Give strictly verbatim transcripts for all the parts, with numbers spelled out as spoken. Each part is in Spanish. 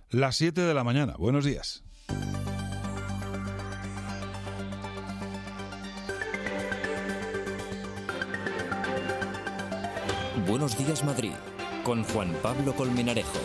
Las siete de la mañana. Buenos días. Buenos días, Madrid, con Juan Pablo Colmenarejo.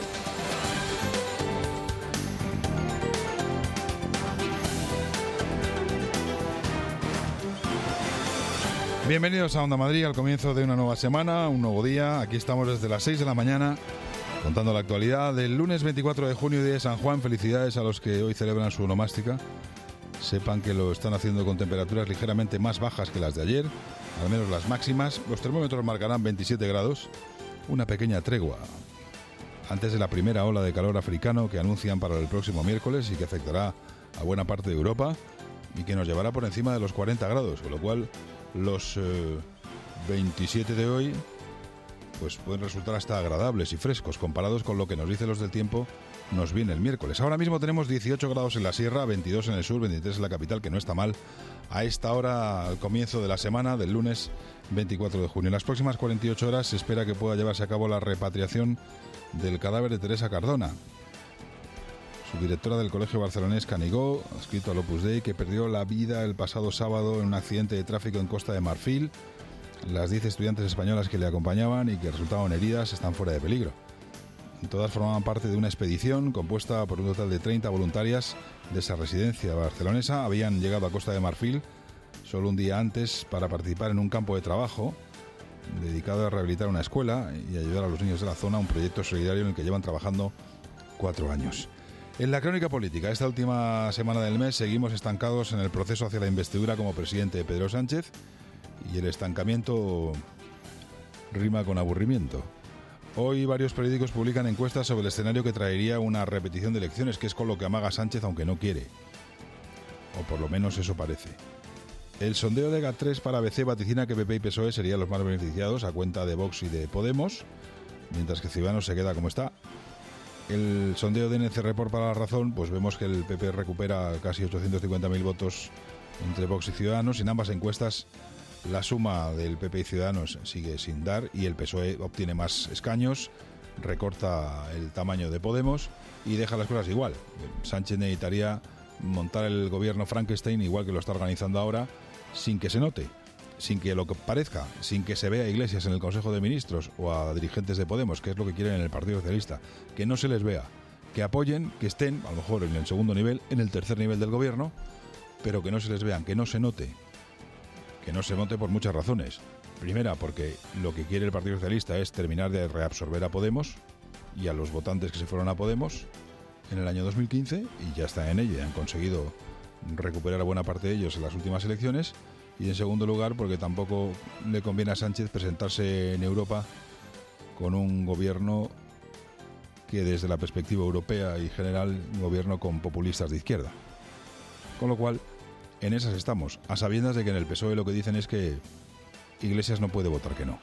Bienvenidos a Onda Madrid, al comienzo de una nueva semana, un nuevo día. Aquí estamos desde las seis de la mañana, contando la actualidad del lunes veinticuatro de junio, día de San Juan. Felicidades a los que hoy celebran su onomástica. Sepan que lo están haciendo con temperaturas ligeramente más bajas que las de ayer, al menos las máximas. Los termómetros marcarán veintisiete grados, una pequeña tregua antes de la primera ola de calor africano que anuncian para el próximo miércoles y que afectará a buena parte de Europa y que nos llevará por encima de los cuarenta grados, con lo cual los eh, veintisiete de hoy pues pueden resultar hasta agradables y frescos comparados con lo que nos dicen los del tiempo nos viene el miércoles. Ahora mismo tenemos dieciocho grados en la sierra, veintidós en el sur, veintitrés en la capital, que no está mal a esta hora, al comienzo de la semana del lunes veinticuatro de junio. En las próximas cuarenta y ocho horas se espera que pueda llevarse a cabo la repatriación del cadáver de Teresa Cardona. Su directora del Colegio Barcelonés Canigó ha escrito al Opus Dei que perdió la vida el pasado sábado en un accidente de tráfico en Costa de Marfil. Las diez estudiantes españolas que le acompañaban y que resultaban heridas están fuera de peligro. Todas formaban parte de una expedición compuesta por un total de treinta voluntarias de esa residencia barcelonesa. Habían llegado a Costa de Marfil solo un día antes para participar en un campo de trabajo dedicado a rehabilitar una escuela y ayudar a los niños de la zona, un proyecto solidario en el que llevan trabajando cuatro años. En la crónica política, esta última semana del mes seguimos estancados en el proceso hacia la investidura como presidente de Pedro Sánchez, y el estancamiento rima con aburrimiento. Hoy varios periódicos publican encuestas sobre el escenario que traería una repetición de elecciones, que es con lo que amaga Sánchez aunque no quiere. O por lo menos eso parece. El sondeo de GAT tres para A B C vaticina que P P y P S O E serían los más beneficiados a cuenta de Vox y de Podemos, mientras que Ciudadanos se queda como está. El sondeo de N C Report para La Razón, pues vemos que el P P recupera casi ochocientos cincuenta mil votos entre Vox y Ciudadanos. En ambas encuestas la suma del P P y Ciudadanos sigue sin dar y el P S O E obtiene más escaños, recorta el tamaño de Podemos y deja las cosas igual. Sánchez necesitaría montar el gobierno Frankenstein igual que lo está organizando ahora, sin que se note, sin que lo que parezca, sin que se vea a Iglesias en el Consejo de Ministros o a dirigentes de Podemos, que es lo que quieren en el Partido Socialista, que no se les vea, que apoyen, que estén, a lo mejor en el segundo nivel, en el tercer nivel del gobierno, pero que no se les vean, que no se note. Que no se note por muchas razones. Primera, porque lo que quiere el Partido Socialista es terminar de reabsorber a Podemos y a los votantes que se fueron a Podemos en el año dos mil quince, y ya están en ella, han conseguido recuperar a buena parte de ellos en las últimas elecciones. Y en segundo lugar, porque tampoco le conviene a Sánchez presentarse en Europa con un gobierno que desde la perspectiva europea y general, un gobierno con populistas de izquierda. Con lo cual, en esas estamos, a sabiendas de que en el P S O E lo que dicen es que Iglesias no puede votar que no.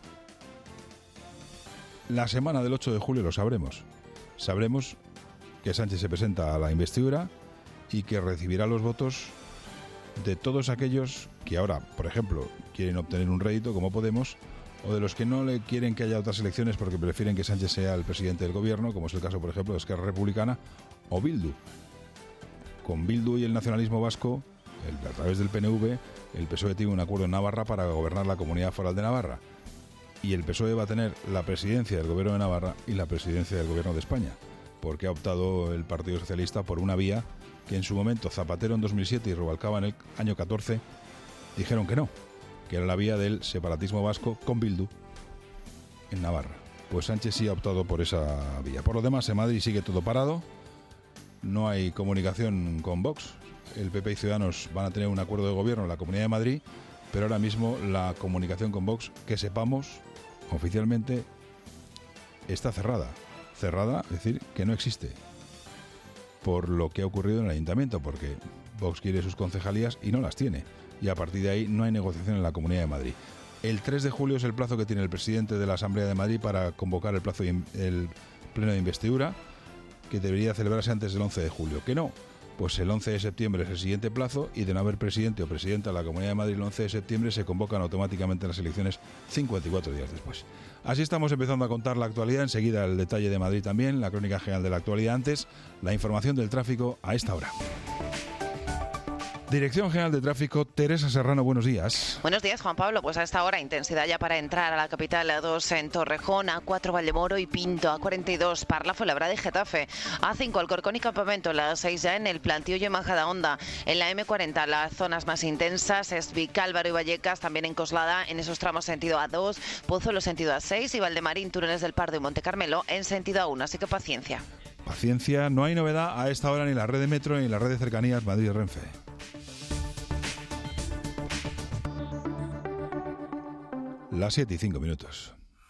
La semana del ocho de julio lo sabremos. Sabremos que Sánchez se presenta a la investidura y que recibirá los votos de todos aquellos que ahora, por ejemplo, quieren obtener un rédito como Podemos, o de los que no le quieren que haya otras elecciones porque prefieren que Sánchez sea el presidente del gobierno, como es el caso, por ejemplo, de Esquerra Republicana o Bildu. Con Bildu y el nacionalismo vasco, el, a través del P N V, el P S O E tiene un acuerdo en Navarra para gobernar la Comunidad Foral de Navarra. Y el P S O E va a tener la presidencia del gobierno de Navarra y la presidencia del gobierno de España, porque ha optado el Partido Socialista por una vía que en su momento Zapatero en dos mil siete y Rubalcaba en el año catorce dijeron que no, que era la vía del separatismo vasco con Bildu en Navarra. Pues Sánchez sí ha optado por esa vía. Por lo demás, en Madrid sigue todo parado, no hay comunicación con Vox. El P P y Ciudadanos van a tener un acuerdo de gobierno en la Comunidad de Madrid, pero ahora mismo la comunicación con Vox, que sepamos oficialmente, está cerrada. Cerrada, es decir, que no existe, por lo que ha ocurrido en el ayuntamiento, porque Vox quiere sus concejalías y no las tiene, y a partir de ahí no hay negociación en la Comunidad de Madrid. El tres de julio es el plazo que tiene el presidente de la Asamblea de Madrid para convocar el plazo de, el pleno de investidura, que debería celebrarse antes del once de julio. Que no, pues el once de septiembre es el siguiente plazo y de no haber presidente o presidenta de la Comunidad de Madrid el once de septiembre se convocan automáticamente las elecciones cincuenta y cuatro días después. Así estamos empezando a contar la actualidad, enseguida el detalle de Madrid también, la crónica general de la actualidad, antes la información del tráfico a esta hora. Dirección General de Tráfico, Teresa Serrano, buenos días. Buenos días, Juan Pablo. Pues a esta hora, intensidad ya para entrar a la capital, A dos en Torrejón, A cuatro Valdemoro y Pinto, A cuarenta y dos Parla, Fuenlabrada y Getafe, A cinco Alcorcón y Campamento, la A seis ya en el Plantillo y Majadahonda, en la eme cuarenta las zonas más intensas es Vicálvaro y Vallecas, también en Coslada, en esos tramos sentido A dos, Pozuelo sentido A seis y Valdemarín, Túneles del Pardo y Monte Carmelo en sentido A uno, así que paciencia. Paciencia, no hay novedad a esta hora ni en la red de metro ni en la red de cercanías Madrid-Renfe. Las siete y cinco minutos.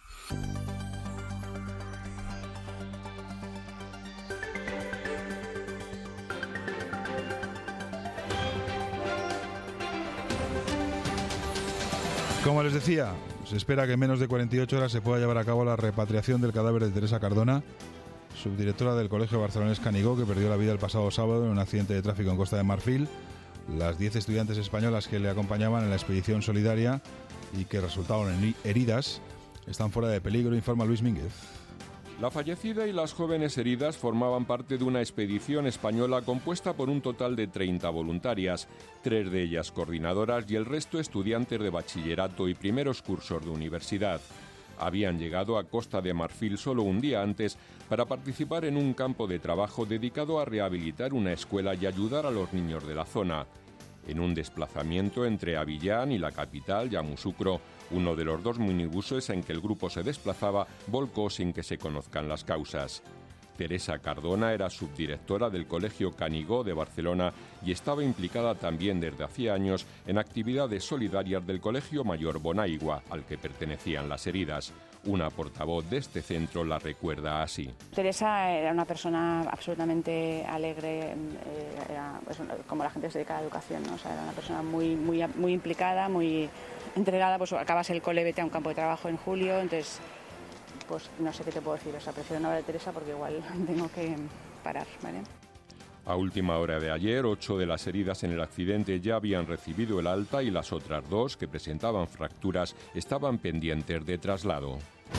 Como les decía, se espera que en menos de cuarenta y ocho horas se pueda llevar a cabo la repatriación del cadáver de Teresa Cardona, subdirectora del Colegio Barcelonés Canigó, que perdió la vida el pasado sábado en un accidente de tráfico en Costa de Marfil. Las diez estudiantes españolas que le acompañaban en la expedición solidaria y que resultaron heridas están fuera de peligro, informa Luis Mínguez. La fallecida y las jóvenes heridas formaban parte de una expedición española compuesta por un total de treinta voluntarias, tres de ellas coordinadoras y el resto estudiantes de bachillerato y primeros cursos de universidad. Habían llegado a Costa de Marfil solo un día antes para participar en un campo de trabajo dedicado a rehabilitar una escuela y ayudar a los niños de la zona. En un desplazamiento entre Avillán y la capital, Yamoussoukro, uno de los dos minibuses en que el grupo se desplazaba volcó sin que se conozcan las causas. Teresa Cardona era subdirectora del Colegio Canigó de Barcelona y estaba implicada también desde hacía años en actividades solidarias del Colegio Mayor Bonaigua, al que pertenecían las heridas. Una portavoz de este centro la recuerda así. Teresa era una persona absolutamente alegre, eh, era, pues, como la gente se dedica a la educación, ¿no? O sea, era una persona muy, muy, muy implicada, muy entregada. Pues acabas el cole, vete a un campo de trabajo en julio, entonces pues no sé qué te puedo decir. O sea, prefiero no hablar de Teresa porque igual tengo que parar, ¿vale? A última hora de ayer, ocho de las heridas en el accidente ya habían recibido el alta y las otras dos, que presentaban fracturas, estaban pendientes de traslado.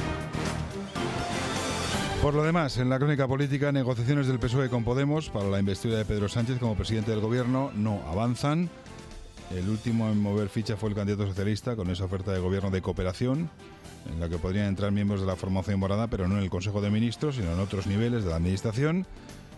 Por lo demás, en la crónica política, negociaciones del P S O E con Podemos para la investidura de Pedro Sánchez como presidente del gobierno no avanzan. El último en mover ficha fue el candidato socialista con esa oferta de gobierno de cooperación, en la que podrían entrar miembros de la formación morada, pero no en el Consejo de Ministros, sino en otros niveles de la Administración.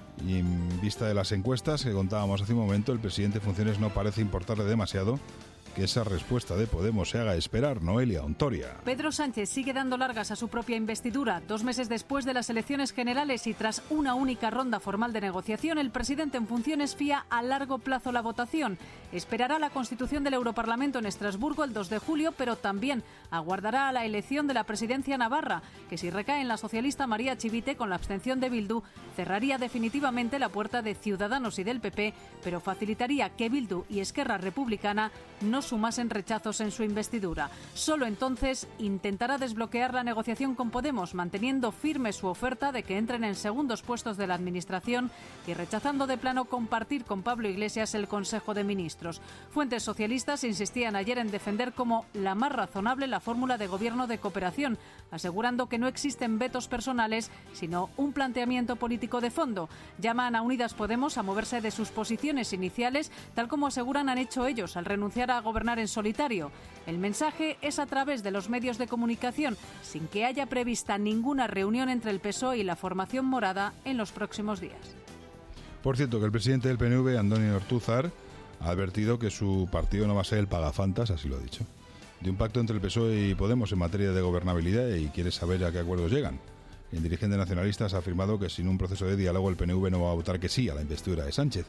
Y en vista de las encuestas que contábamos hace un momento, el presidente en funciones no parece importarle demasiado que esa respuesta de Podemos se haga esperar. Noelia Ontoria. Pedro Sánchez sigue dando largas a su propia investidura. Dos meses después de las elecciones generales y tras una única ronda formal de negociación, el presidente en funciones fía a largo plazo la votación. Esperará la constitución del Europarlamento en Estrasburgo el dos de julio, pero también aguardará a la elección de la presidencia navarra, que si recae en la socialista María Chivite con la abstención de Bildu, cerraría definitivamente la puerta de Ciudadanos y del P P, pero facilitaría que Bildu y Esquerra Republicana no sumasen rechazos en su investidura. Solo entonces intentará desbloquear la negociación con Podemos, manteniendo firme su oferta de que entren en segundos puestos de la Administración y rechazando de plano compartir con Pablo Iglesias el Consejo de Ministros. Fuentes socialistas insistían ayer en defender como la más razonable la fórmula de gobierno de cooperación, asegurando que no existen vetos personales, sino un planteamiento político de fondo. Llaman a Unidas Podemos a moverse de sus posiciones iniciales, tal como aseguran han hecho ellos al renunciar a gobernar en solitario. El mensaje es a través de los medios de comunicación, sin que haya prevista ninguna reunión entre el P S O E y la formación morada en los próximos días. Por cierto, que el presidente del P N V, Antonio Ortúzar, ha advertido que su partido no va a ser el pagafantas, así lo ha dicho, de un pacto entre el P S O E y Podemos en materia de gobernabilidad y quiere saber a qué acuerdos llegan. El dirigente nacionalista ha afirmado que sin un proceso de diálogo el P N V no va a votar que sí a la investidura de Sánchez.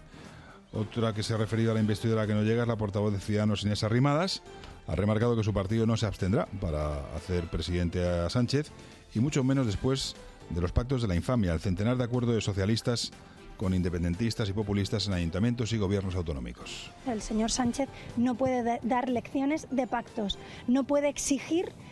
Otra que se ha referido a la investidura que no llega es la portavoz de Ciudadanos, Inés Arrimadas. Ha remarcado que su partido no se abstendrá para hacer presidente a Sánchez y mucho menos después de los pactos de la infamia, el centenar de acuerdos de socialistas con independentistas y populistas en ayuntamientos y gobiernos autonómicos. El señor Sánchez no puede dar lecciones de pactos, no puede exigir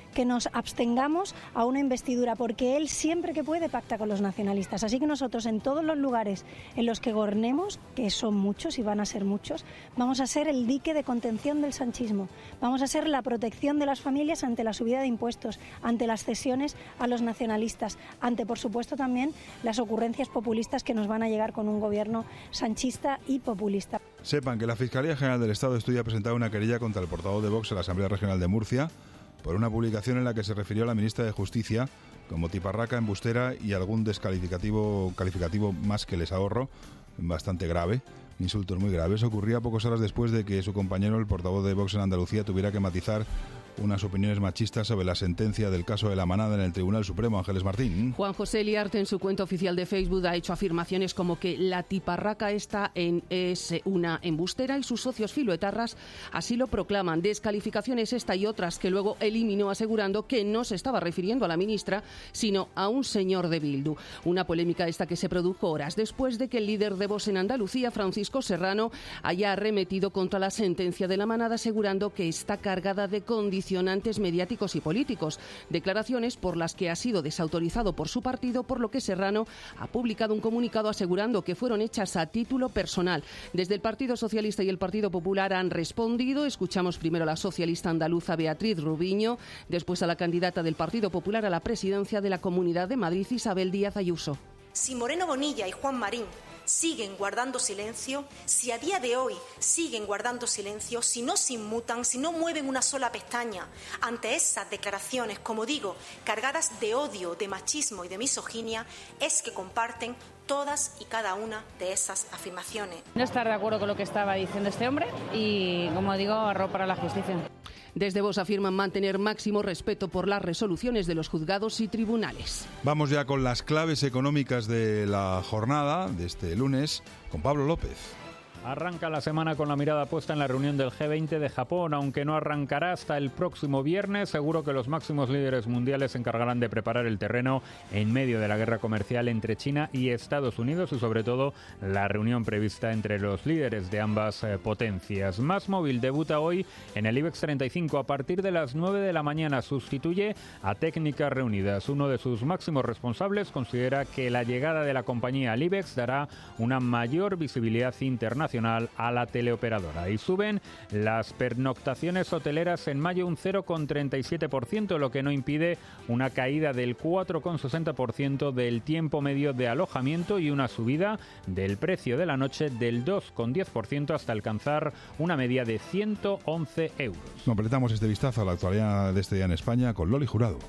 que nos abstengamos a una investidura, porque él siempre que puede pacta con los nacionalistas. Así que nosotros en todos los lugares en los que gobernemos, que son muchos y van a ser muchos, vamos a ser el dique de contención del sanchismo, vamos a ser la protección de las familias ante la subida de impuestos, ante las cesiones a los nacionalistas, ante por supuesto también las ocurrencias populistas que nos van a llegar con un gobierno sanchista y populista. Sepan que la Fiscalía General del Estado estudia presentar una querella contra el portavoz de Vox en la Asamblea Regional de Murcia por una publicación en la que se refirió a la ministra de Justicia como tiparraca, embustera y algún descalificativo calificativo más que les ahorro, bastante grave, insultos muy graves. Ocurría pocas horas después de que su compañero, el portavoz de Vox en Andalucía, tuviera que matizar unas opiniones machistas sobre la sentencia del caso de La Manada en el Tribunal Supremo. Ángeles Martín. Juan José Liarte en su cuenta oficial de Facebook ha hecho afirmaciones como que la tiparraca esta en, es una embustera y sus socios filoetarras así lo proclaman. Descalificaciones esta y otras que luego eliminó asegurando que no se estaba refiriendo a la ministra sino a un señor de Bildu. Una polémica esta que se produjo horas después de que el líder de Vox en Andalucía, Francisco Serrano, haya arremetido contra la sentencia de La Manada asegurando que está cargada de condiciones mediáticos y políticos, declaraciones por las que ha sido desautorizado por su partido, por lo que Serrano ha publicado un comunicado asegurando que fueron hechas a título personal. Desde el Partido Socialista y el Partido Popular han respondido. Escuchamos primero a la socialista andaluza Beatriz Rubiño, después a la candidata del Partido Popular a la presidencia de la Comunidad de Madrid, Isabel Díaz Ayuso. Si Moreno Bonilla y Juan Marín siguen guardando silencio, si a día de hoy siguen guardando silencio, si no se inmutan, si no mueven una sola pestaña ante esas declaraciones, como digo, cargadas de odio, de machismo y de misoginia, es que comparten todas y cada una de esas afirmaciones. No estar de acuerdo con lo que estaba diciendo este hombre y, como digo, arrojo para la justicia. Desde Vox afirman mantener máximo respeto por las resoluciones de los juzgados y tribunales. Vamos ya con las claves económicas de la jornada de este lunes con Pablo López. Arranca la semana con la mirada puesta en la reunión del G veinte de Japón, aunque no arrancará hasta el próximo viernes. Seguro que los máximos líderes mundiales se encargarán de preparar el terreno en medio de la guerra comercial entre China y Estados Unidos y sobre todo la reunión prevista entre los líderes de ambas eh, potencias. MásMóvil debuta hoy en el IBEX treinta y cinco a partir de las nueve de la mañana. Sustituye a Técnicas Reunidas. Uno de sus máximos responsables considera que la llegada de la compañía al IBEX dará una mayor visibilidad internacional a la teleoperadora. Y suben las pernoctaciones hoteleras en mayo un cero coma treinta y siete por ciento, lo que no impide una caída del cuatro coma sesenta por ciento del tiempo medio de alojamiento y una subida del precio de la noche del dos coma diez por ciento hasta alcanzar una media de ciento once euros. Completamos este vistazo a la actualidad de este día en España con Loli Jurado.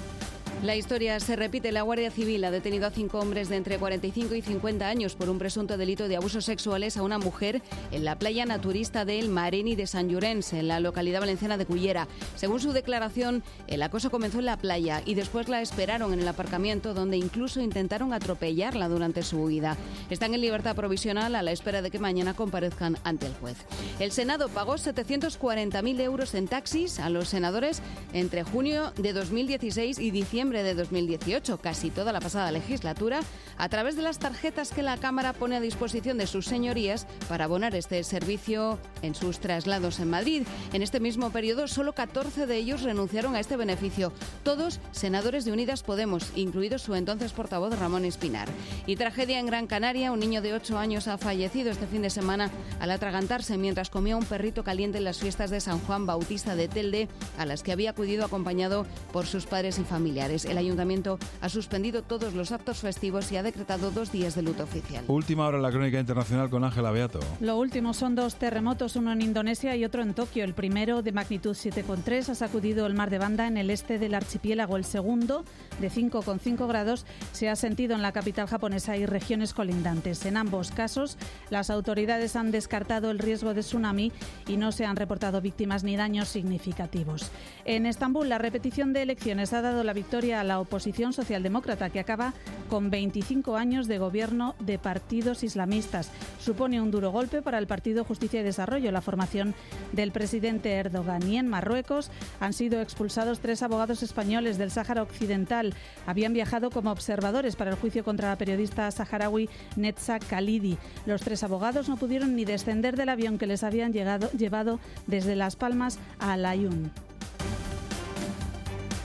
La historia se repite. La Guardia Civil ha detenido a cinco hombres de entre cuarenta y cinco y cincuenta años por un presunto delito de abusos sexuales a una mujer en la playa naturista del Mareni de Sant Llorenç, en la localidad valenciana de Cullera. Según su declaración, el acoso comenzó en la playa y después la esperaron en el aparcamiento, donde incluso intentaron atropellarla durante su huida. Están en libertad provisional a la espera de que mañana comparezcan ante el juez. El Senado pagó setecientos cuarenta mil euros en taxis a los senadores entre junio de dos mil dieciséis y diciembre de dos mil dieciocho, casi toda la pasada legislatura, a través de las tarjetas que la Cámara pone a disposición de sus señorías para abonar este servicio en sus traslados en Madrid. En este mismo periodo, solo catorce de ellos renunciaron a este beneficio, todos senadores de Unidas Podemos, incluido su entonces portavoz Ramón Espinar. Y tragedia en Gran Canaria, un niño de ocho años ha fallecido este fin de semana al atragantarse mientras comía un perrito caliente en las fiestas de San Juan Bautista de Telde, a las que había acudido acompañado por sus padres y familiares. El Ayuntamiento ha suspendido todos los actos festivos y ha decretado dos días de luto oficial. Última hora en la crónica internacional con Ángela Beato. Lo último son dos terremotos, uno en Indonesia y otro en Tokio. El primero, de magnitud siete coma tres, ha sacudido el mar de Banda en el este del archipiélago. El segundo, de cinco coma cinco grados, se ha sentido en la capital japonesa y regiones colindantes. En ambos casos, las autoridades han descartado el riesgo de tsunami y no se han reportado víctimas ni daños significativos. En Estambul, la repetición de elecciones ha dado la victoria a la oposición socialdemócrata, que acaba con veinticinco años de gobierno de partidos islamistas. Supone un duro golpe para el Partido Justicia y Desarrollo, la formación del presidente Erdogan. Y en Marruecos han sido expulsados tres abogados españoles del Sáhara Occidental. Habían viajado como observadores para el juicio contra la periodista saharaui Netza Khalidi. Los tres abogados no pudieron ni descender del avión que les habían llegado, llevado desde Las Palmas a Al Aaiún.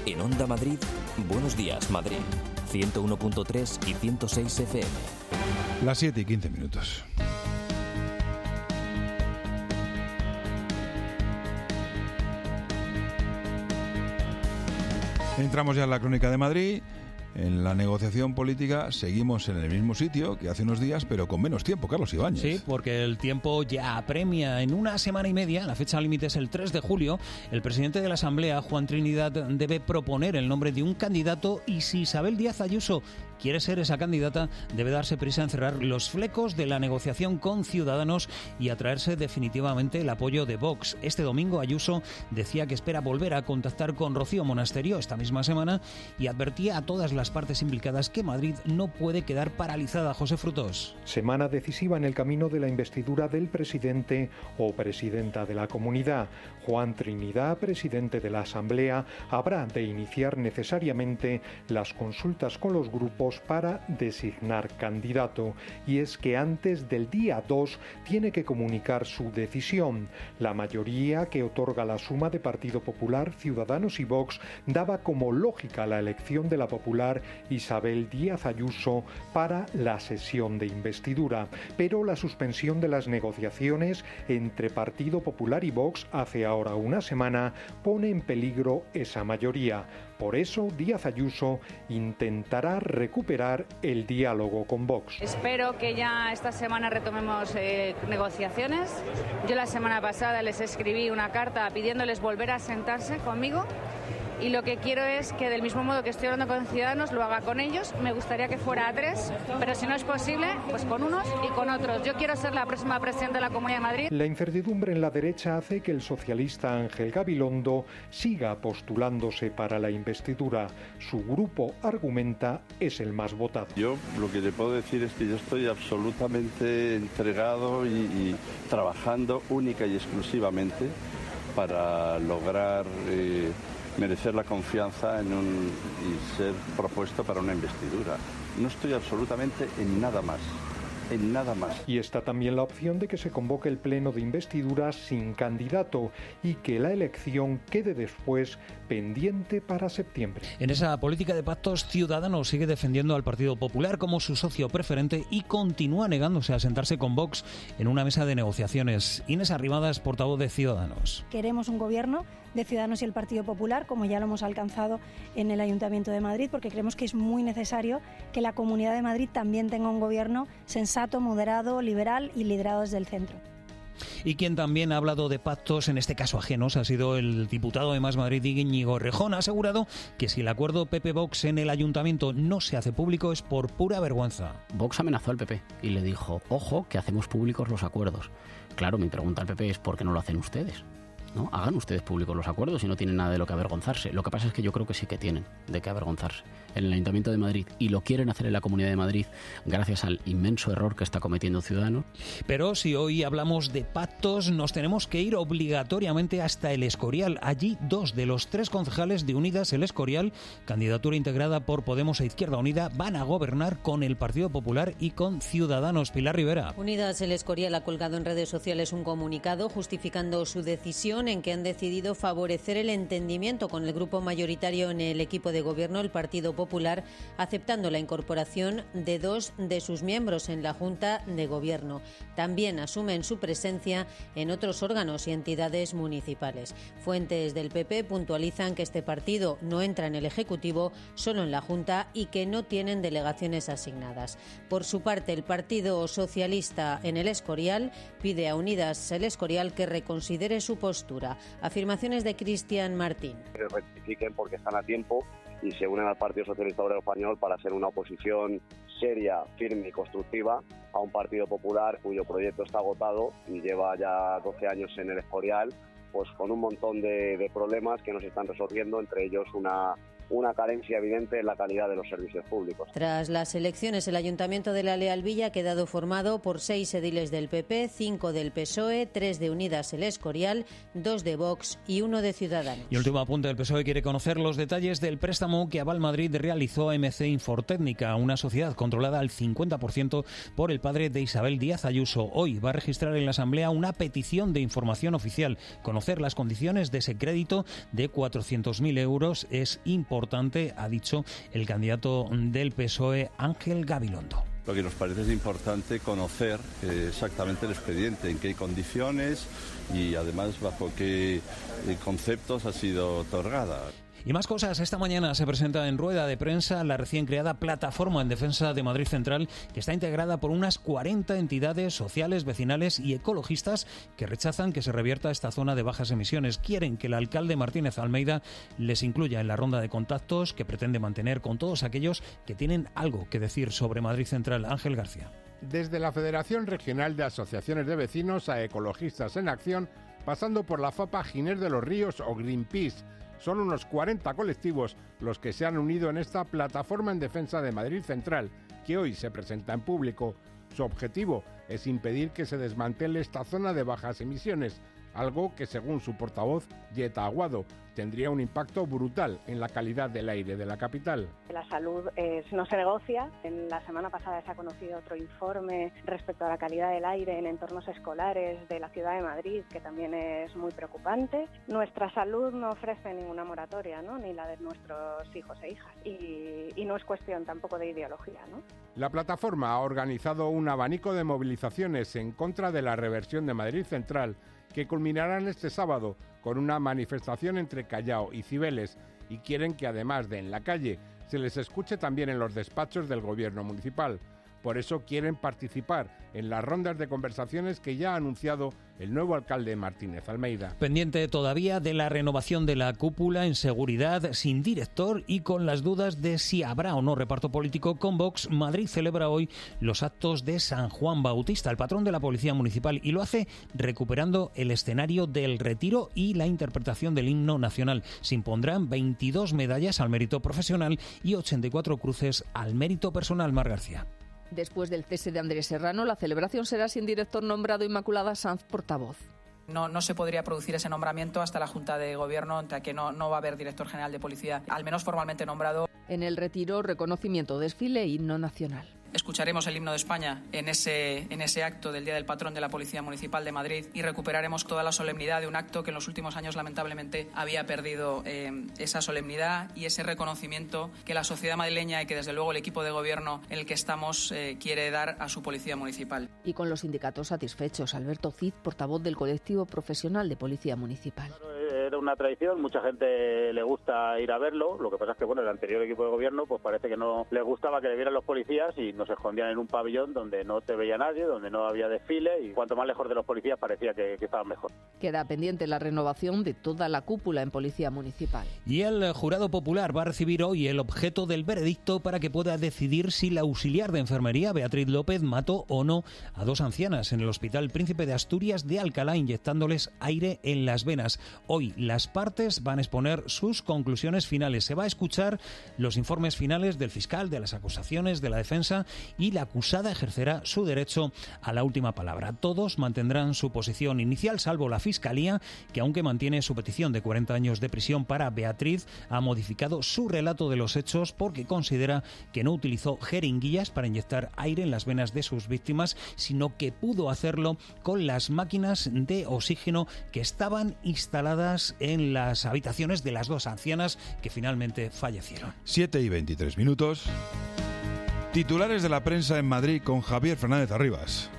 En Onda Madrid, Buenos Días Madrid, ciento uno punto tres y ciento seis F M. Las siete y quince minutos. Entramos ya en la Crónica de Madrid. En la negociación política seguimos en el mismo sitio que hace unos días, pero con menos tiempo, Carlos Ibáñez. Sí, porque el tiempo ya apremia. En una semana y media, la fecha límite es el tres de julio, el presidente de la Asamblea, Juan Trinidad, debe proponer el nombre de un candidato y si Isabel Díaz Ayuso quiere ser esa candidata, debe darse prisa en cerrar los flecos de la negociación con Ciudadanos y atraerse definitivamente el apoyo de Vox. Este domingo Ayuso decía que espera volver a contactar con Rocío Monasterio esta misma semana y advertía a todas las partes implicadas que Madrid no puede quedar paralizada. José Frutos. Semana decisiva en el camino de la investidura del presidente o presidenta de la comunidad. Juan Trinidad, presidente de la Asamblea, habrá de iniciar necesariamente las consultas con los grupos para designar candidato. Y es que antes del día dos tiene que comunicar su decisión. La mayoría que otorga la suma de Partido Popular, Ciudadanos y Vox daba como lógica la elección de la popular Isabel Díaz Ayuso para la sesión de investidura. Pero la suspensión de las negociaciones entre Partido Popular y Vox hace ahora una semana pone en peligro esa mayoría. Por eso, Díaz Ayuso intentará recuperar el diálogo con Vox. Espero que ya esta semana retomemos eh, negociaciones. Yo la semana pasada les escribí una carta pidiéndoles volver a sentarse conmigo. Y lo que quiero es que del mismo modo que estoy hablando con Ciudadanos, lo haga con ellos. Me gustaría que fuera a tres, pero si no es posible, pues con unos y con otros. Yo quiero ser la próxima presidenta de la Comunidad de Madrid. La incertidumbre en la derecha hace que el socialista Ángel Gabilondo siga postulándose para la investidura. Su grupo, argumenta, es el más votado. Yo lo que le puedo decir es que yo estoy absolutamente entregado y, y trabajando única y exclusivamente para lograr Eh, merecer la confianza en un, y ser propuesto para una investidura. No estoy absolutamente en nada más. En nada más. Y está también la opción de que se convoque el pleno de investidura sin candidato y que la elección quede después pendiente para septiembre. En esa política de pactos, Ciudadanos sigue defendiendo al Partido Popular como su socio preferente y continúa negándose a sentarse con Vox en una mesa de negociaciones. Inés Arrimadas, portavoz de Ciudadanos. Queremos un gobierno de Ciudadanos y el Partido Popular, como ya lo hemos alcanzado en el Ayuntamiento de Madrid, porque creemos que es muy necesario que la Comunidad de Madrid también tenga un gobierno sensato, moderado, liberal y liderado desde el centro. Y quien también ha hablado de pactos, en este caso ajenos, ha sido el diputado de Más Madrid, Íñigo Errejón. Ha asegurado que si el acuerdo P P-Vox en el Ayuntamiento no se hace público es por pura vergüenza. Vox amenazó al P P y le dijo, ojo, que hacemos públicos los acuerdos. Claro, mi pregunta al P P es ¿por qué no lo hacen ustedes? ¿No? Hagan ustedes públicos los acuerdos y no tienen nada de lo que avergonzarse. Lo que pasa es que yo creo que sí que tienen de qué avergonzarse. En el Ayuntamiento de Madrid, y lo quieren hacer en la Comunidad de Madrid gracias al inmenso error que está cometiendo Ciudadanos. Pero si hoy hablamos de pactos, nos tenemos que ir obligatoriamente hasta El Escorial. Allí dos de los tres concejales de Unidas El Escorial, candidatura integrada por Podemos e Izquierda Unida, van a gobernar con el Partido Popular y con Ciudadanos. Pilar Rivera. Unidas El Escorial ha colgado en redes sociales un comunicado justificando su decisión, en que han decidido favorecer el entendimiento con el grupo mayoritario en el equipo de gobierno, el Partido Popular, aceptando la incorporación de dos de sus miembros en la Junta de Gobierno. También asumen su presencia en otros órganos y entidades municipales. Fuentes del P P puntualizan que este partido no entra en el Ejecutivo, solo en la Junta, y que no tienen delegaciones asignadas. Por su parte, el Partido Socialista en El Escorial pide a Unidas El Escorial que reconsidere su postura. Afirmaciones de Cristian Martín. Que rectifiquen porque están a tiempo y se unen al Partido Socialista Obrero Español para hacer una oposición seria, firme y constructiva a un Partido Popular cuyo proyecto está agotado y lleva ya doce años en El Escorial, pues con un montón de, de problemas que no se están resolviendo, entre ellos una una carencia evidente en la calidad de los servicios públicos. Tras las elecciones, el Ayuntamiento de La Leal Villa ha quedado formado por seis ediles del P P, cinco del P S O E, tres de Unidas El Escorial, dos de Vox y uno de Ciudadanos. Y último apunte, el P S O E quiere conocer los detalles del préstamo que Aval Madrid realizó a M C Infortécnica, una sociedad controlada al cincuenta por ciento por el padre de Isabel Díaz Ayuso. Hoy va a registrar en la Asamblea una petición de información oficial. Conocer las condiciones de ese crédito de cuatrocientos mil euros es importante, ha dicho el candidato del P S O E, Ángel Gabilondo. Lo que nos parece es importante conocer eh, exactamente el expediente, en qué condiciones y además bajo qué eh, conceptos ha sido otorgada. Y más cosas. Esta mañana se presenta en rueda de prensa la recién creada Plataforma en Defensa de Madrid Central, que está integrada por unas cuarenta entidades sociales, vecinales y ecologistas que rechazan que se revierta esta zona de bajas emisiones. Quieren que el alcalde Martínez Almeida les incluya en la ronda de contactos que pretende mantener con todos aquellos que tienen algo que decir sobre Madrid Central. Ángel García. Desde la Federación Regional de Asociaciones de Vecinos a Ecologistas en Acción, pasando por la FAPA Ginés de los Ríos o Greenpeace, son unos cuarenta colectivos los que se han unido en esta Plataforma en Defensa de Madrid Central, que hoy se presenta en público. Su objetivo es impedir que se desmantele esta zona de bajas emisiones, algo que, según su portavoz, Yeta Aguado, tendría un impacto brutal en la calidad del aire de la capital. La salud eh, no se negocia. En la semana pasada se ha conocido otro informe respecto a la calidad del aire en entornos escolares de la ciudad de Madrid, que también es muy preocupante. Nuestra salud no ofrece ninguna moratoria, ¿no? Ni la de nuestros hijos e hijas. Y, y no es cuestión tampoco de ideología, ¿no? La plataforma ha organizado un abanico de movilizaciones en contra de la reversión de Madrid Central, que culminarán este sábado con una manifestación entre Callao y Cibeles, y quieren que además de en la calle se les escuche también en los despachos del gobierno municipal. Por eso quieren participar en las rondas de conversaciones que ya ha anunciado el nuevo alcalde Martínez Almeida. Pendiente todavía de la renovación de la cúpula en seguridad, sin director y con las dudas de si habrá o no reparto político con Vox, Madrid celebra hoy los actos de San Juan Bautista, el patrón de la Policía Municipal, y lo hace recuperando el escenario del Retiro y la interpretación del himno nacional. Se impondrán veintidós medallas al mérito profesional y ochenta y cuatro cruces al mérito personal. Mar García. Después del cese de Andrés Serrano, la celebración será sin director nombrado. Inmaculada Sanz, portavoz. No, no se podría producir ese nombramiento hasta la Junta de Gobierno, entre que no, no va a haber director general de policía, al menos formalmente nombrado. En el Retiro, reconocimiento, desfile e himno nacional. Escucharemos el himno de España en ese, en ese acto del Día del Patrón de la Policía Municipal de Madrid y recuperaremos toda la solemnidad de un acto que en los últimos años lamentablemente había perdido eh, esa solemnidad y ese reconocimiento que la sociedad madrileña y que desde luego el equipo de gobierno en el que estamos eh, quiere dar a su Policía Municipal. Y con los sindicatos satisfechos, Alberto Cid, portavoz del colectivo profesional de Policía Municipal. Era una tradición, mucha gente le gusta ir a verlo, lo que pasa es que bueno, el anterior equipo de gobierno pues parece que no les gustaba que le vieran los policías y nos escondían en un pabellón donde no te veía nadie, donde no había desfile y cuanto más lejos de los policías parecía que, que estaban mejor. Queda pendiente la renovación de toda la cúpula en Policía Municipal. Y el jurado popular va a recibir hoy el objeto del veredicto para que pueda decidir si la auxiliar de enfermería Beatriz López mató o no a dos ancianas en el Hospital Príncipe de Asturias de Alcalá inyectándoles aire en las venas. Hoy las partes van a exponer sus conclusiones finales. Se va a escuchar los informes finales del fiscal, de las acusaciones, de la defensa, y la acusada ejercerá su derecho a la última palabra. Todos mantendrán su posición inicial, salvo la Fiscalía, que aunque mantiene su petición de cuarenta años de prisión para Beatriz, ha modificado su relato de los hechos porque considera que no utilizó jeringuillas para inyectar aire en las venas de sus víctimas, sino que pudo hacerlo con las máquinas de oxígeno que estaban instaladas en las habitaciones de las dos ancianas que finalmente fallecieron. siete y veintitrés minutos. Titulares de la prensa en Madrid con Javier Fernández Arribas.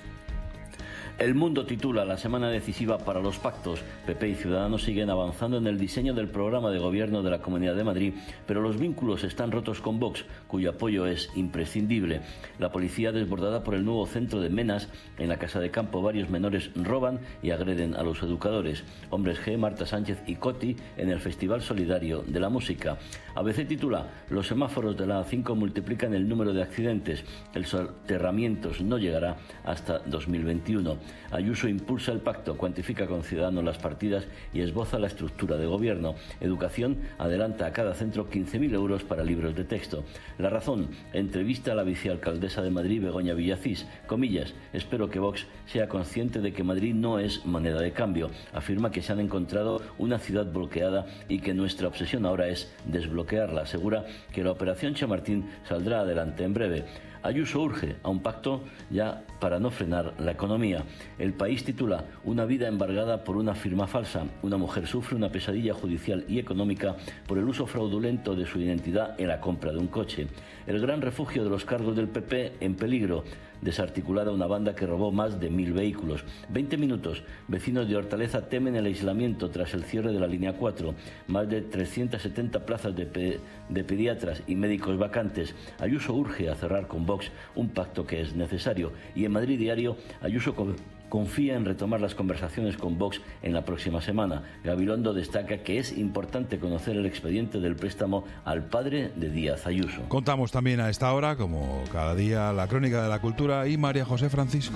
El Mundo titula: la semana decisiva para los pactos. P P y Ciudadanos siguen avanzando en el diseño del programa de gobierno de la Comunidad de Madrid, pero los vínculos están rotos con Vox, cuyo apoyo es imprescindible. La policía desbordada por el nuevo centro de Menas. En la casa de campo varios menores roban y agreden a los educadores. Hombres G, Marta Sánchez y Coti en el Festival Solidario de la Música. A B C titula: los semáforos de la A cinco multiplican el número de accidentes. El soterramientos no llegará hasta dos mil veintiuno. Ayuso impulsa el pacto, cuantifica con Ciudadanos las partidas y esboza la estructura de gobierno. Educación adelanta a cada centro quince mil euros para libros de texto. La Razón entrevista a la vicealcaldesa de Madrid, Begoña Villacís. Comillas, espero que Vox sea consciente de que Madrid no es moneda de cambio. Afirma que se han encontrado una ciudad bloqueada y que nuestra obsesión ahora es desbloquearla. Asegura que la operación Chamartín saldrá adelante en breve. Ayuso urge a un pacto ya para no frenar la economía. El País titula: una vida embargada por una firma falsa. Una mujer sufre una pesadilla judicial y económica por el uso fraudulento de su identidad en la compra de un coche. El gran refugio de los cargos del P P en peligro. Desarticulada una banda que robó más de mil vehículos. veinte minutos. Vecinos de Hortaleza temen el aislamiento tras el cierre de la línea cuatro. Más de trescientas setenta plazas de, pe de pediatras y médicos vacantes. Ayuso urge a cerrar con Vox un pacto que es necesario. Y en Madrid Diario, Ayuso con confía en retomar las conversaciones con Vox en la próxima semana. Gabilondo destaca que es importante conocer el expediente del préstamo al padre de Díaz Ayuso. Contamos también a esta hora, como cada día, la crónica de la cultura y María José Francisco.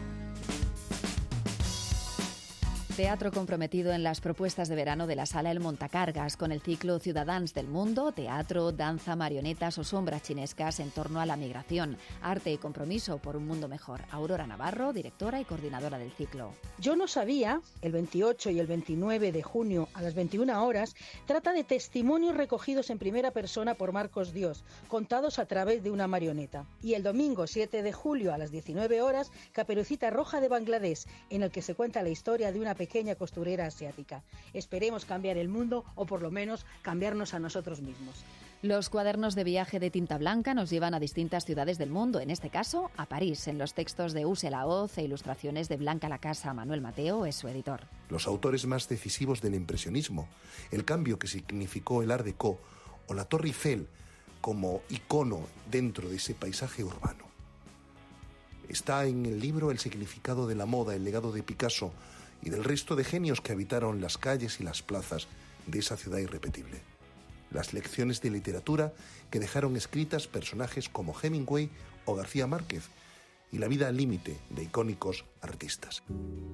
Teatro comprometido en las propuestas de verano de la Sala El Montacargas, con el ciclo Ciudadans del Mundo, teatro, danza, marionetas o sombras chinescas en torno a la migración, arte y compromiso por un mundo mejor. Aurora Navarro, directora y coordinadora del ciclo. Yo no sabía, el veintiocho y el veintinueve de junio a las veintiuna horas, trata de testimonios recogidos en primera persona por Marcos Dios, contados a través de una marioneta. Y el domingo siete de julio a las diecinueve horas, Caperucita Roja de Bangladesh, en el que se cuenta la historia de una pequeña costurera asiática. Esperemos cambiar el mundo, o por lo menos cambiarnos a nosotros mismos. Los cuadernos de viaje de tinta blanca nos llevan a distintas ciudades del mundo, en este caso a París. En los textos de Use Laoz e ilustraciones de Blanca Lacasa, Manuel Mateo es su editor. Los autores más decisivos del impresionismo, el cambio que significó el Art Déco o la Torre Eiffel como icono dentro de ese paisaje urbano. Está en el libro el significado de la moda, el legado de Picasso y del resto de genios que habitaron las calles y las plazas de esa ciudad irrepetible. Las lecciones de literatura que dejaron escritas personajes como Hemingway o García Márquez, y la vida al límite de icónicos artistas.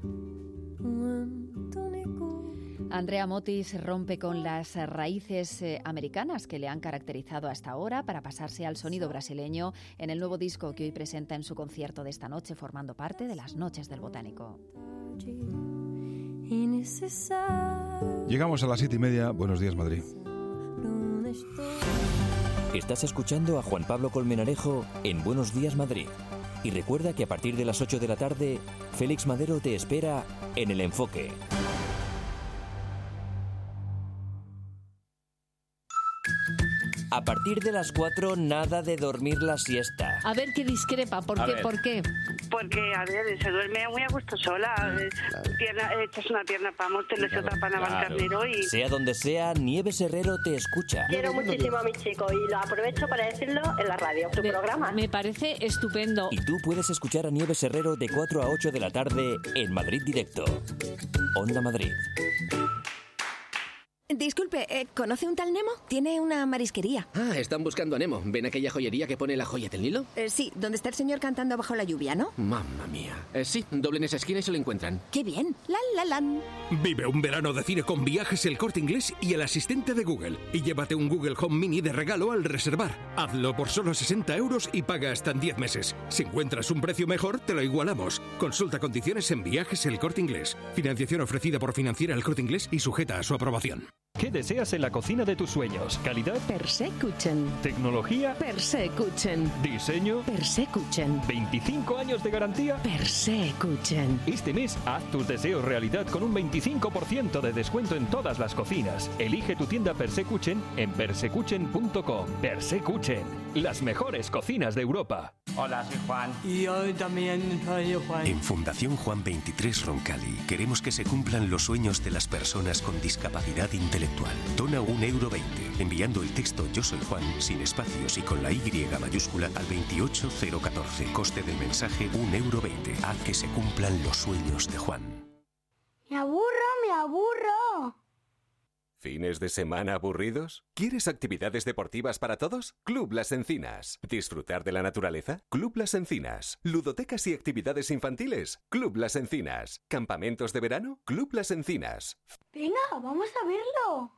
Andrea Motti se rompe con las raíces eh, americanas que le han caracterizado hasta ahora para pasarse al sonido brasileño en el nuevo disco que hoy presenta en su concierto de esta noche, formando parte de las Noches del Botánico. Llegamos a las siete y media. Buenos días, Madrid. Estás escuchando a Juan Pablo Colmenarejo en Buenos Días, Madrid. Y recuerda que a partir de las ocho de la tarde, Félix Madero te espera en El Enfoque. A partir de las cuatro, nada de dormir la siesta. A ver qué discrepa, ¿por A qué? ver. ¿Por qué? Porque, a ver, se duerme muy a gusto sola. Claro. Pierna, echas una pierna para Montes, otra para Navalcarnero y... Sea donde sea, Nieves Herrero te escucha. Quiero muchísimo a mi chico y lo aprovecho para decirlo en la radio, tu De- programa. Me parece estupendo. Y tú puedes escuchar a Nieves Herrero de cuatro a ocho de la tarde en Madrid Directo. Onda Madrid. Disculpe, eh, ¿conoce un tal Nemo? Tiene una marisquería. Ah, están buscando a Nemo. ¿Ven aquella joyería que pone la joya del Nilo? Eh, sí, donde está el señor cantando bajo la lluvia, ¿no? Mamma mía. Eh, sí, doblen esa esquina y se lo encuentran. ¡Qué bien! ¡La, la, lan! Vive un verano de cine con Viajes El Corte Inglés y el asistente de Google. Y llévate un Google Home Mini de regalo al reservar. Hazlo por solo sesenta euros y paga hasta en diez meses. Si encuentras un precio mejor, te lo igualamos. Consulta condiciones en Viajes El Corte Inglés. Financiación ofrecida por Financiera El Corte Inglés y sujeta a su aprobación. ¿Qué deseas en la cocina de tus sueños? ¿Calidad? Persecuchen. ¿Tecnología? Persecuchen. ¿Diseño? Persecuchen. ¿veinticinco años de garantía? Persecuchen. Este mes, haz tus deseos realidad con un veinticinco por ciento de descuento en todas las cocinas. Elige tu tienda Persecuchen en persecuchen punto com. Persecuchen, las mejores cocinas de Europa. Hola, soy Juan. Y yo también soy Juan. En Fundación Juan veintitrés Roncali queremos que se cumplan los sueños de las personas con discapacidad intelectual. Dona un euro veinte, enviando el texto Yo soy Juan, sin espacios y con la Y mayúscula al veintiocho cero catorce. Coste del mensaje un euro veinte. Haz que se cumplan los sueños de Juan. Me aburro, me aburro. ¿Fines de semana aburridos? ¿Quieres actividades deportivas para todos? Club Las Encinas. ¿Disfrutar de la naturaleza? Club Las Encinas. ¿Ludotecas y actividades infantiles? Club Las Encinas. ¿Campamentos de verano? Club Las Encinas. Venga, vamos a verlo.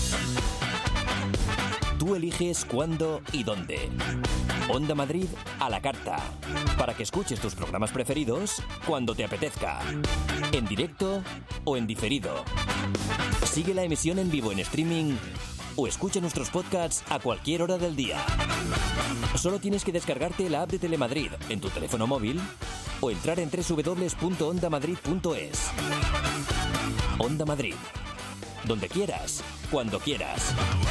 Tú eliges cuándo y dónde. Onda Madrid a la carta. Para que escuches tus programas preferidos cuando te apetezca. En directo o en diferido. Sigue la emisión en vivo en streaming o escucha nuestros podcasts a cualquier hora del día. Solo tienes que descargarte la app de Telemadrid en tu teléfono móvil o entrar en doble u doble u doble u punto onda madrid punto es. Onda Madrid. Donde quieras, cuando quieras.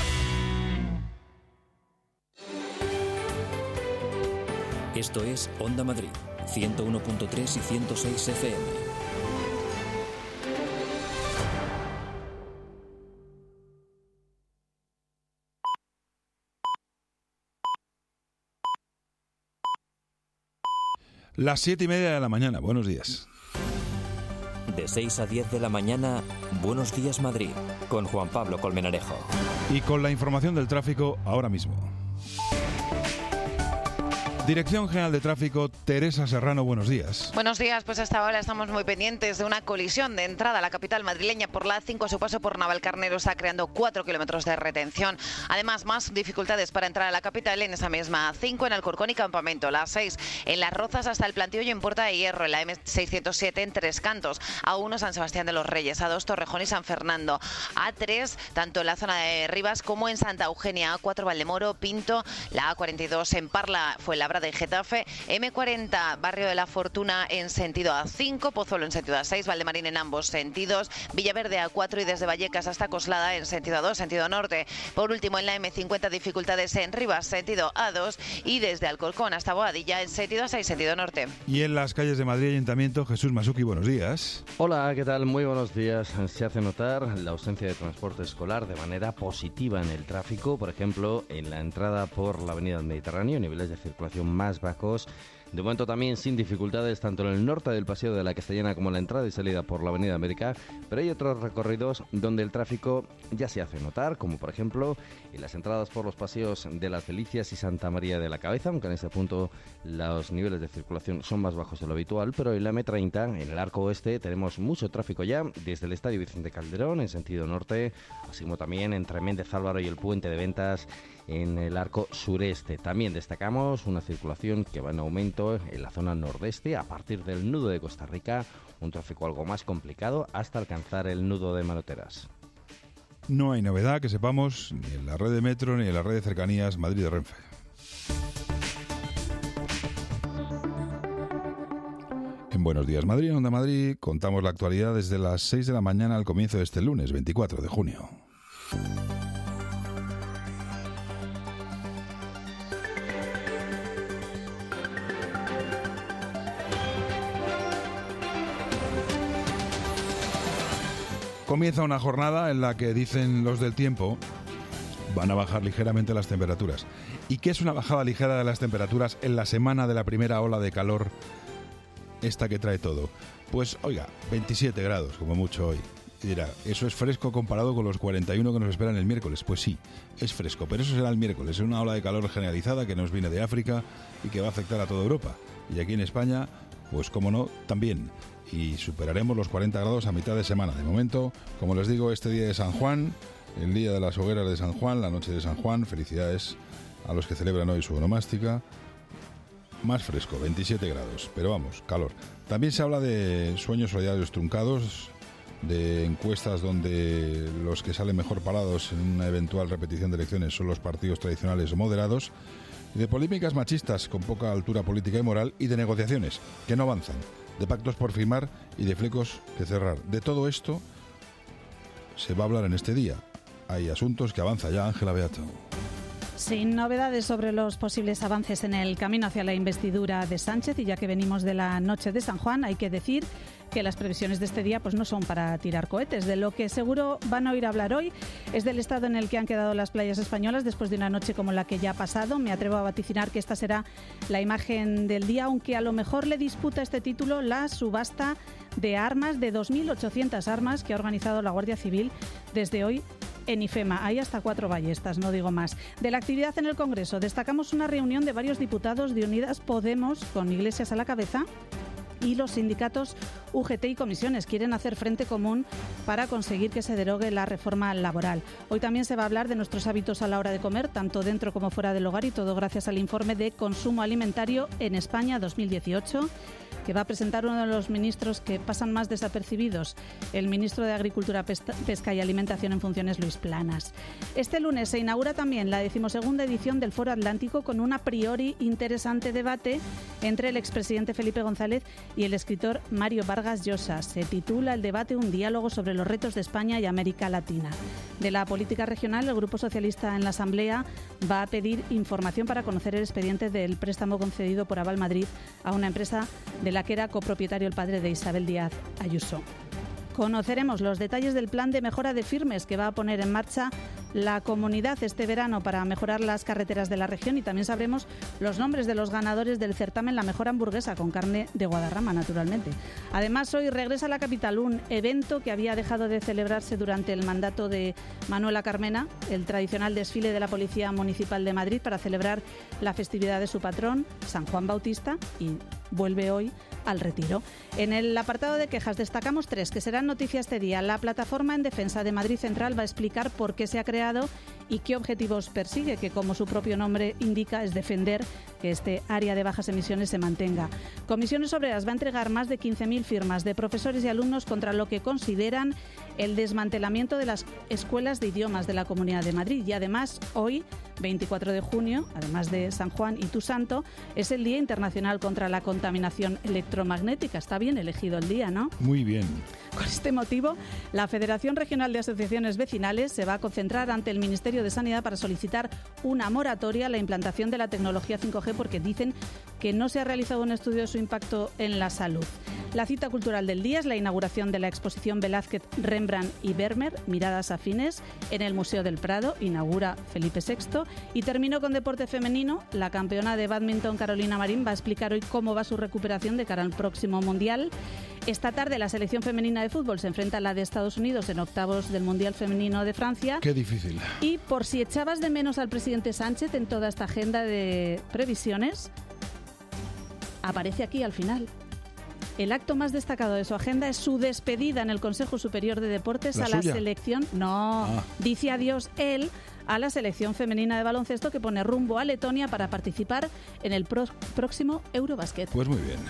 Esto es Onda Madrid, ciento uno punto tres y ciento seis F M. Las siete y media de la mañana, buenos días. De seis a diez de la mañana, Buenos Días Madrid, con Juan Pablo Colmenarejo. Y con la información del tráfico ahora mismo. Dirección General de Tráfico, Teresa Serrano, buenos días. Buenos días, pues hasta ahora estamos muy pendientes de una colisión de entrada a la capital madrileña por la A cinco. A su paso por Navalcarnero está creando cuatro kilómetros de retención. Además, más dificultades para entrar a la capital en esa misma A cinco, en Alcorcón y Campamento. La A seis en Las Rozas hasta el Plantío y en Puerta de Hierro. En la eme seiscientos siete en Tres Cantos. A uno San Sebastián de los Reyes. A dos Torrejón y San Fernando. A tres tanto en la zona de Rivas como en Santa Eugenia. A cuatro Valdemoro, Pinto. La A cuarenta y dos en Parla, Fuenlabrada de Getafe, eme cuarenta, Barrio de la Fortuna en sentido A cinco, Pozuelo en sentido A seis, Valdemarín en ambos sentidos, Villaverde A cuatro y desde Vallecas hasta Coslada en sentido A dos, sentido norte. Por último, en la eme cincuenta, dificultades en Rivas, sentido A dos, y desde Alcorcón hasta Boadilla en sentido A seis, sentido norte. Y en las calles de Madrid Ayuntamiento, Jesús Masuki, buenos días. Hola, ¿qué tal? Muy buenos días. Se hace notar la ausencia de transporte escolar de manera positiva en el tráfico, por ejemplo, en la entrada por la avenida del Mediterráneo, niveles de circulación más bajos. De momento también sin dificultades tanto en el norte del Paseo de la Castellana como en la entrada y salida por la Avenida América, pero hay otros recorridos donde el tráfico ya se hace notar, como por ejemplo en las entradas por los paseos de Las Delicias y Santa María de la Cabeza, aunque en este punto los niveles de circulación son más bajos de lo habitual, pero en la eme treinta, en el arco oeste, tenemos mucho tráfico ya desde el Estadio Vicente Calderón en sentido norte, así como también entre Méndez Álvaro y el Puente de Ventas en el arco sureste. También destacamos una circulación que va en aumento en la zona nordeste a partir del nudo de Costa Rica, un tráfico algo más complicado hasta alcanzar el nudo de Manoteras. No hay novedad que sepamos ni en la red de metro ni en la red de cercanías Madrid de Renfe. En Buenos Días Madrid, en Onda Madrid, contamos la actualidad desde las seis de la mañana al comienzo de este lunes, veinticuatro de junio. Comienza una jornada en la que, dicen los del tiempo, van a bajar ligeramente las temperaturas. ¿Y qué es una bajada ligera de las temperaturas en la semana de la primera ola de calor, esta que trae todo? Pues, oiga, veintisiete grados, como mucho hoy. Y dirá, ¿eso es fresco comparado con los cuarenta y uno que nos esperan el miércoles? Pues sí, es fresco, pero eso será el miércoles. Es una ola de calor generalizada que nos viene de África y que va a afectar a toda Europa. Y aquí en España, pues como no, también. Y superaremos los cuarenta grados a mitad de semana. De momento, como les digo, este día de San Juan, el día de las hogueras de San Juan, la noche de San Juan, felicidades a los que celebran hoy su onomástica. Más fresco, veintisiete grados, pero vamos, calor. También se habla de sueños solidarios truncados, de encuestas donde los que salen mejor parados en una eventual repetición de elecciones son los partidos tradicionales o moderados, y de polémicas machistas con poca altura política y moral, y de negociaciones que no avanzan, de pactos por firmar y de flecos que cerrar. De todo esto se va a hablar en este día. Hay asuntos que avanza ya Ángela Beato. Sin novedades sobre los posibles avances en el camino hacia la investidura de Sánchez, y ya que venimos de la noche de San Juan, hay que decir que las previsiones de este día pues no son para tirar cohetes. De lo que seguro van a oír hablar hoy es del estado en el que han quedado las playas españolas después de una noche como la que ya ha pasado. Me atrevo a vaticinar que esta será la imagen del día, aunque a lo mejor le disputa este título la subasta de armas, de dos mil ochocientas armas que ha organizado la Guardia Civil desde hoy en IFEMA. Hay hasta cuatro ballestas, no digo más. De la actividad en el Congreso, destacamos una reunión de varios diputados de Unidas Podemos, con Iglesias a la cabeza, y los sindicatos U G T y comisiones quieren hacer frente común para conseguir que se derogue la reforma laboral. Hoy también se va a hablar de nuestros hábitos a la hora de comer, tanto dentro como fuera del hogar, y todo gracias al informe de consumo alimentario en España dos mil dieciocho, que va a presentar uno de los ministros que pasan más desapercibidos, el ministro de Agricultura, Pesca y Alimentación en funciones, Luis Planas. Este lunes se inaugura también la decimosegunda edición del Foro Atlántico, con un a priori interesante debate entre el expresidente Felipe González y el escritor Mario Vargas Llosa. Se titula el debate Un diálogo sobre los retos de España y América Latina. De la política regional, el Grupo Socialista en la Asamblea va a pedir información para conocer el expediente del préstamo concedido por Aval Madrid a una empresa de la que era copropietario el padre de Isabel Díaz Ayuso. Conoceremos los detalles del plan de mejora de Firmes que va a poner en marcha la comunidad este verano para mejorar las carreteras de la región, y también sabremos los nombres de los ganadores del certamen La Mejor Hamburguesa, con carne de Guadarrama, naturalmente. Además, hoy regresa a la capital un evento que había dejado de celebrarse durante el mandato de Manuela Carmena, el tradicional desfile de la Policía Municipal de Madrid para celebrar la festividad de su patrón, San Juan Bautista, y vuelve hoy al Retiro. En el apartado de quejas destacamos tres que serán noticia este día. La Plataforma en Defensa de Madrid Central va a explicar por qué se ha creado y qué objetivos persigue, que como su propio nombre indica es defender que este área de bajas emisiones se mantenga. Comisiones Obreras va a entregar más de quince mil firmas de profesores y alumnos contra lo que consideran el desmantelamiento de las escuelas de idiomas de la Comunidad de Madrid. Y además, hoy, veinticuatro de junio, además de San Juan y Tu Santo, es el Día Internacional contra la Contaminación Electromagnética. Está bien elegido el día, ¿no? Muy bien. Con este motivo, la Federación Regional de Asociaciones Vecinales se va a concentrar ante el Ministerio de Sanidad para solicitar una moratoria a la implantación de la tecnología cinco G, porque dicen que no se ha realizado un estudio de su impacto en la salud. La cita cultural del día es la inauguración de la exposición Velázquez, Rembrandt y Vermeer, Miradas Afines, en el Museo del Prado, inaugura Felipe sexto. Y termino con deporte femenino. La campeona de bádminton Carolina Marín va a explicar hoy cómo va su recuperación de cara al próximo Mundial. Esta tarde la selección femenina de fútbol se enfrenta a la de Estados Unidos en octavos del Mundial Femenino de Francia. Qué difícil. Y por si echabas de menos al presidente Sánchez en toda esta agenda de previsiones, aparece aquí al final. El acto más destacado de su agenda es su despedida en el Consejo Superior de Deportes ¿La a la suya? selección. No, Ah. dice adiós él a la selección femenina de baloncesto, que pone rumbo a Letonia para participar en el pro- próximo Eurobasket. Pues muy bien.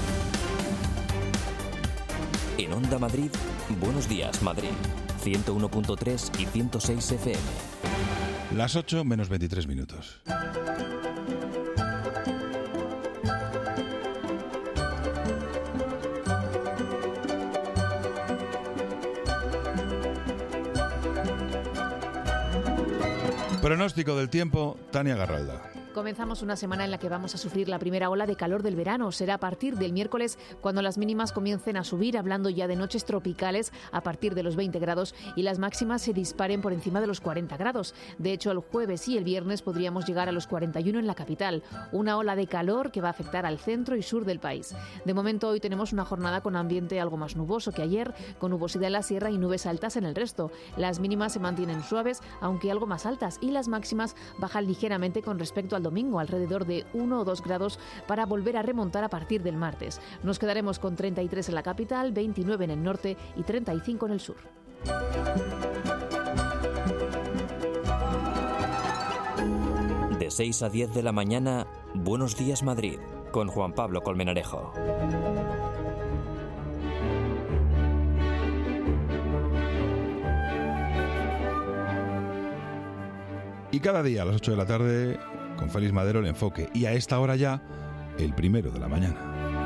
En Onda Madrid, Buenos Días Madrid, ciento uno punto tres y ciento seis F M. Las ocho menos veintitrés minutos. Pronóstico del tiempo, Tania Garralda. Comenzamos una semana en la que vamos a sufrir la primera ola de calor del verano. Será a partir del miércoles cuando las mínimas comiencen a subir, hablando ya de noches tropicales a partir de los veinte grados y las máximas se disparen por encima de los cuarenta grados. De hecho, el jueves y el viernes podríamos llegar a los cuarenta y uno en la capital. Una ola de calor que va a afectar al centro y sur del país. De momento, hoy tenemos una jornada con ambiente algo más nuboso que ayer, con nubosidad en la sierra y nubes altas en el resto. Las mínimas se mantienen suaves, aunque algo más altas, y las máximas bajan ligeramente con respecto al domingo, alrededor de uno o dos grados, para volver a remontar a partir del martes. Nos quedaremos con treinta y tres en la capital, veintinueve en el norte y treinta y cinco en el sur. De seis a diez de la mañana, Buenos Días Madrid, con Juan Pablo Colmenarejo. Y cada día a las ocho de la tarde, con Félix Madero, el enfoque. Y a esta hora ya, el primero de la mañana.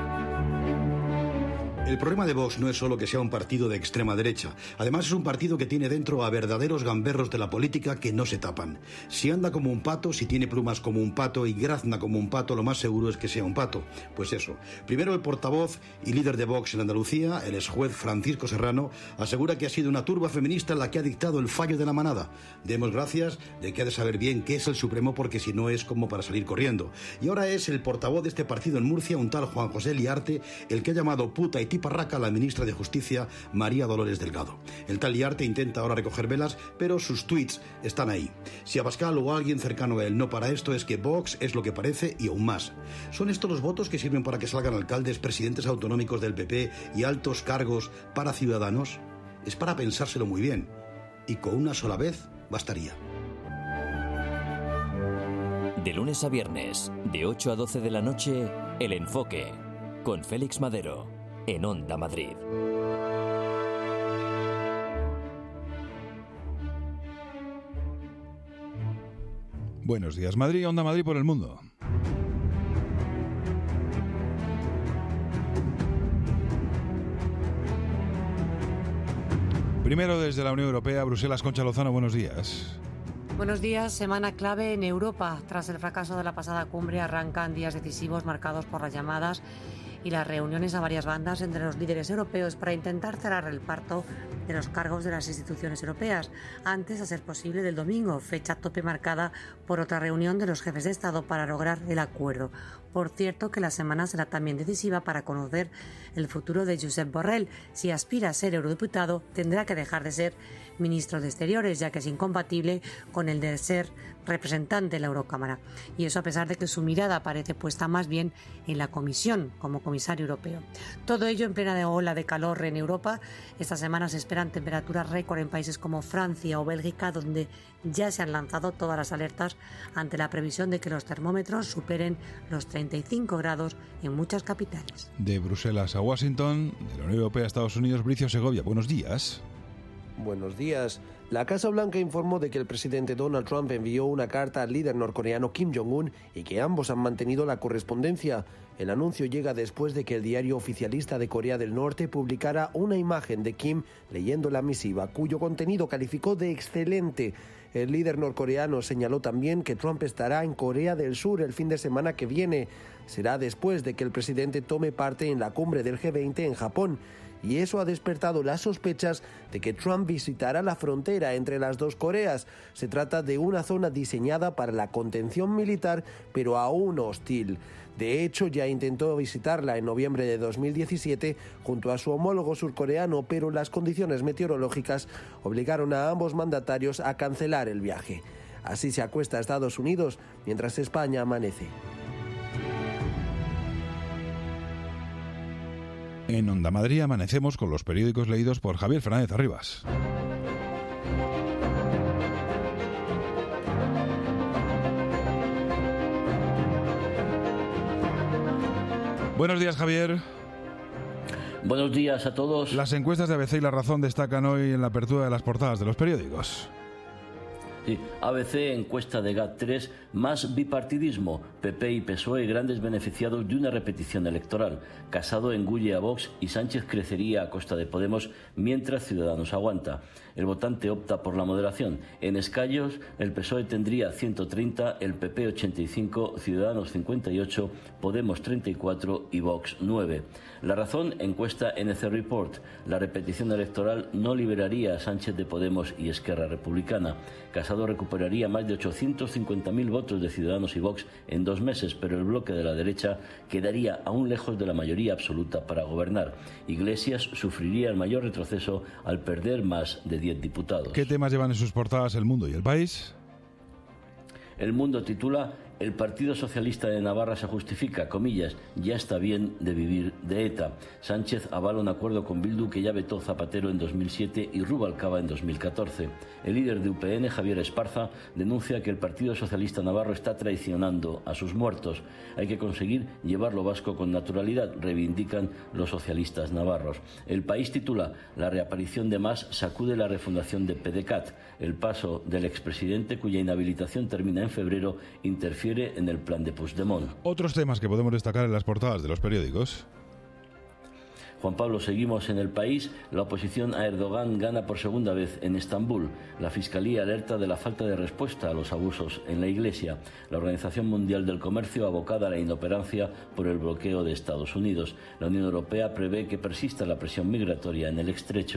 El problema de Vox no es solo que sea un partido de extrema derecha. Además es un partido que tiene dentro a verdaderos gamberros de la política que no se tapan. Si anda como un pato, si tiene plumas como un pato y grazna como un pato, lo más seguro es que sea un pato. Pues eso. Primero, el portavoz y líder de Vox en Andalucía, el exjuez Francisco Serrano, asegura que ha sido una turba feminista la que ha dictado el fallo de la manada. Demos gracias de que ha de saber bien qué es el Supremo, porque si no es como para salir corriendo. Y ahora es el portavoz de este partido en Murcia, un tal Juan José Liarte, el que ha llamado puta y tiparraca a la ministra de Justicia, María Dolores Delgado. El tal Iriarte intenta ahora recoger velas, pero sus tuits están ahí. Si Abascal o alguien cercano a él no para esto, es que Vox es lo que parece y aún más. ¿Son estos los votos que sirven para que salgan alcaldes, presidentes autonómicos del P P y altos cargos para Ciudadanos? Es para pensárselo muy bien. Y con una sola vez bastaría. De lunes a viernes, de ocho a doce de la noche, El Enfoque, con Félix Madero, en Onda Madrid. Buenos días, Madrid, Onda Madrid por el mundo. Primero desde la Unión Europea, Bruselas, Concha Lozano, buenos días. Buenos días. Semana clave en Europa. Tras el fracaso de la pasada cumbre arrancan días decisivos marcados por las llamadas y las reuniones a varias bandas entre los líderes europeos para intentar cerrar el parto de los cargos de las instituciones europeas, antes, a ser posible, del domingo, fecha tope marcada por otra reunión de los jefes de Estado para lograr el acuerdo. Por cierto, que la semana será también decisiva para conocer el futuro de Josep Borrell. Si aspira a ser eurodiputado, tendrá que dejar de ser ministro de Exteriores, ya que es incompatible con el de ser representante de la Eurocámara. Y eso a pesar de que su mirada parece puesta más bien en la Comisión como comisario europeo. Todo ello en plena ola de calor en Europa. Esta semana se esperan temperaturas récord en países como Francia o Bélgica, donde ya se han lanzado todas las alertas ante la previsión de que los termómetros superen los treinta y cinco grados en muchas capitales. De Bruselas a Washington, de la Unión Europea a Estados Unidos, Bricio Segovia, buenos días. Buenos días. La Casa Blanca informó de que el presidente Donald Trump envió una carta al líder norcoreano Kim Jong-un y que ambos han mantenido la correspondencia. El anuncio llega después de que el diario oficialista de Corea del Norte publicara una imagen de Kim leyendo la misiva, cuyo contenido calificó de excelente. El líder norcoreano señaló también que Trump estará en Corea del Sur el fin de semana que viene. Será después de que el presidente tome parte en la cumbre del G veinte en Japón. Y eso ha despertado las sospechas de que Trump visitará la frontera entre las dos Coreas. Se trata de una zona diseñada para la contención militar, pero aún hostil. De hecho, ya intentó visitarla en noviembre de dos mil diecisiete junto a su homólogo surcoreano, pero las condiciones meteorológicas obligaron a ambos mandatarios a cancelar el viaje. Así se acuesta Estados Unidos mientras España amanece. En Onda Madrid amanecemos con los periódicos leídos por Javier Fernández Arribas. Buenos días, Javier. Buenos días a todos. Las encuestas de A B C y La Razón destacan hoy en la apertura de las portadas de los periódicos. Sí, A B C, encuesta de GAT tres, más bipartidismo. P P y P S O E, grandes beneficiados de una repetición electoral. Casado engulle a Vox y Sánchez crecería a costa de Podemos mientras Ciudadanos aguanta. El votante opta por la moderación. En escaños, el P S O E tendría ciento treinta, el P P ochenta y cinco, Ciudadanos cincuenta y ocho, Podemos treinta y cuatro y Vox nueve. La Razón, encuesta N C Report. La repetición electoral no liberaría a Sánchez de Podemos y Esquerra Republicana. Casado recuperaría más de ochocientos cincuenta mil votos de Ciudadanos y Vox en dos meses, pero el bloque de la derecha quedaría aún lejos de la mayoría absoluta para gobernar. Iglesias sufriría el mayor retroceso al perder más de diez diputados. ¿Qué temas llevan en sus portadas El Mundo y El País? El Mundo titula: el Partido Socialista de Navarra se justifica, comillas, ya está bien de vivir de ETA. Sánchez avala un acuerdo con Bildu que ya vetó Zapatero en dos mil siete y Rubalcaba en dos mil catorce. El líder de U P N, Javier Esparza, denuncia que el Partido Socialista Navarro está traicionando a sus muertos. Hay que conseguir llevar lo vasco con naturalidad, reivindican los socialistas navarros. El País titula: la reaparición de Mas sacude la refundación de PDeCAT. El paso del expresidente, cuya inhabilitación termina en febrero, interfiere en el plan de Puigdemont. Otros temas que podemos destacar en las portadas de los periódicos. Juan Pablo, seguimos en El País. La oposición a Erdogan gana por segunda vez en Estambul. La Fiscalía alerta de la falta de respuesta a los abusos en la Iglesia. La Organización Mundial del Comercio abocada a la inoperancia por el bloqueo de Estados Unidos. La Unión Europea prevé que persista la presión migratoria en el Estrecho.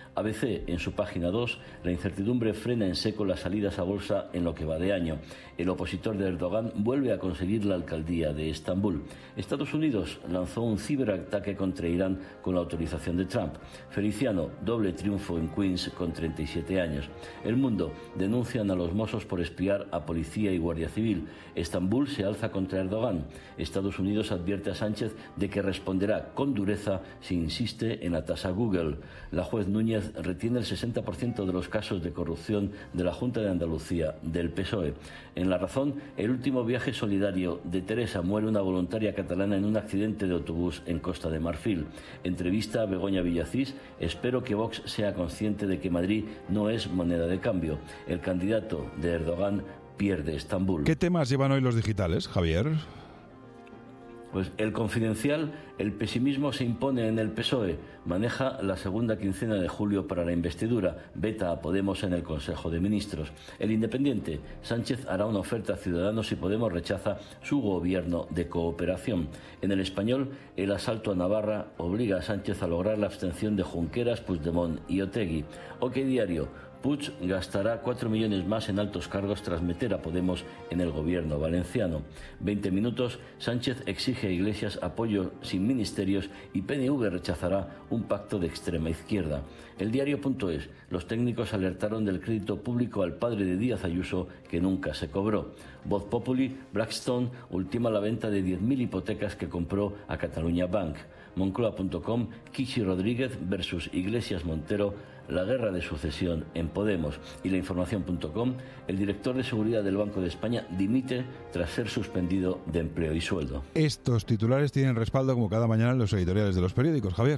A B C, en su página dos, la incertidumbre frena en seco las salidas a bolsa en lo que va de año. El opositor de Erdogan vuelve a conseguir la alcaldía de Estambul. Estados Unidos lanzó un ciberataque contra Irán con la autorización de Trump. Feliciano, doble triunfo en Queens con treinta y siete años. El Mundo, denuncian a los Mossos por espiar a policía y guardia civil. Estambul se alza contra Erdogan. Estados Unidos advierte a Sánchez de que responderá con dureza si insiste en la tasa Google. La juez Núñez retiene el sesenta por ciento de los casos de corrupción de la Junta de Andalucía del P S O E. En La Razón, el último viaje solidario de Teresa, muere una voluntaria catalana en un accidente de autobús en Costa de Marfil. Entrevista a Begoña Villacís, espero que Vox sea consciente de que Madrid no es moneda de cambio. El candidato de Erdogan pierde Estambul. ¿Qué temas llevan hoy los digitales, Javier? Pues El Confidencial, el pesimismo se impone en el P S O E, maneja la segunda quincena de julio para la investidura, veta a Podemos en el Consejo de Ministros. El Independiente, Sánchez hará una oferta a Ciudadanos y Podemos rechaza su gobierno de cooperación. En El Español, el asalto a Navarra obliga a Sánchez a lograr la abstención de Junqueras, Puigdemont y Otegi. OK Diario, Puig gastará cuatro millones más en altos cargos tras meter a Podemos en el gobierno valenciano. veinte minutos, Sánchez exige a Iglesias apoyo sin ministerios y P N V rechazará un pacto de extrema izquierda. El diario.es, los técnicos alertaron del crédito público al padre de Díaz Ayuso que nunca se cobró. Voz Populi, Blackstone ultima la venta de diez mil hipotecas que compró a Catalunya Bank. Moncloa punto com, Kishi Rodríguez versus Iglesias Montero, la guerra de sucesión en Podemos. Y la información punto com, el director de seguridad del Banco de España dimite tras ser suspendido de empleo y sueldo. Estos titulares tienen respaldo como cada mañana en los editoriales de los periódicos, Javier.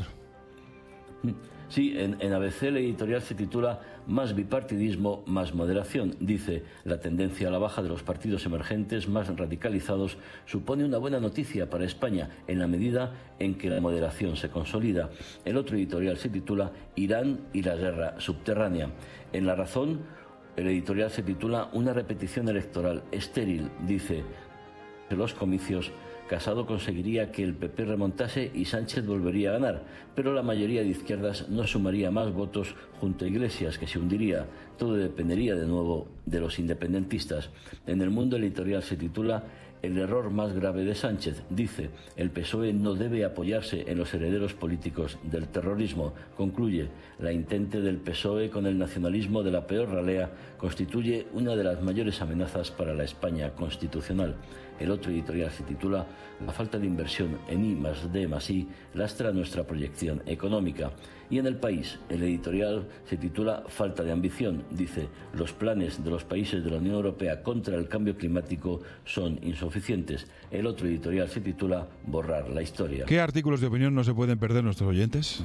Sí, en, en A B C el editorial se titula Más bipartidismo, más moderación. Dice, la tendencia a la baja de los partidos emergentes más radicalizados supone una buena noticia para España en la medida en que la moderación se consolida. El otro editorial se titula Irán y la guerra subterránea. En La Razón, el editorial se titula Una repetición electoral estéril. Dice, de los comicios, Casado conseguiría que el P P remontase y Sánchez volvería a ganar, pero la mayoría de izquierdas no sumaría más votos junto a Iglesias, que se hundiría. Todo dependería de nuevo de los independentistas. En El Mundo, el editorial se titula El error más grave de Sánchez. Dice, el P S O E no debe apoyarse en los herederos políticos del terrorismo. Concluye, la intente del P S O E con el nacionalismo de la peor ralea constituye una de las mayores amenazas para la España constitucional. El otro editorial se titula La falta de inversión en I más D más I lastra nuestra proyección económica. Y en El País, el editorial se titula Falta de ambición. Dice, los planes de los países de la Unión Europea contra el cambio climático son insuficientes. El otro editorial se titula Borrar la historia. ¿Qué artículos de opinión no se pueden perder nuestros oyentes?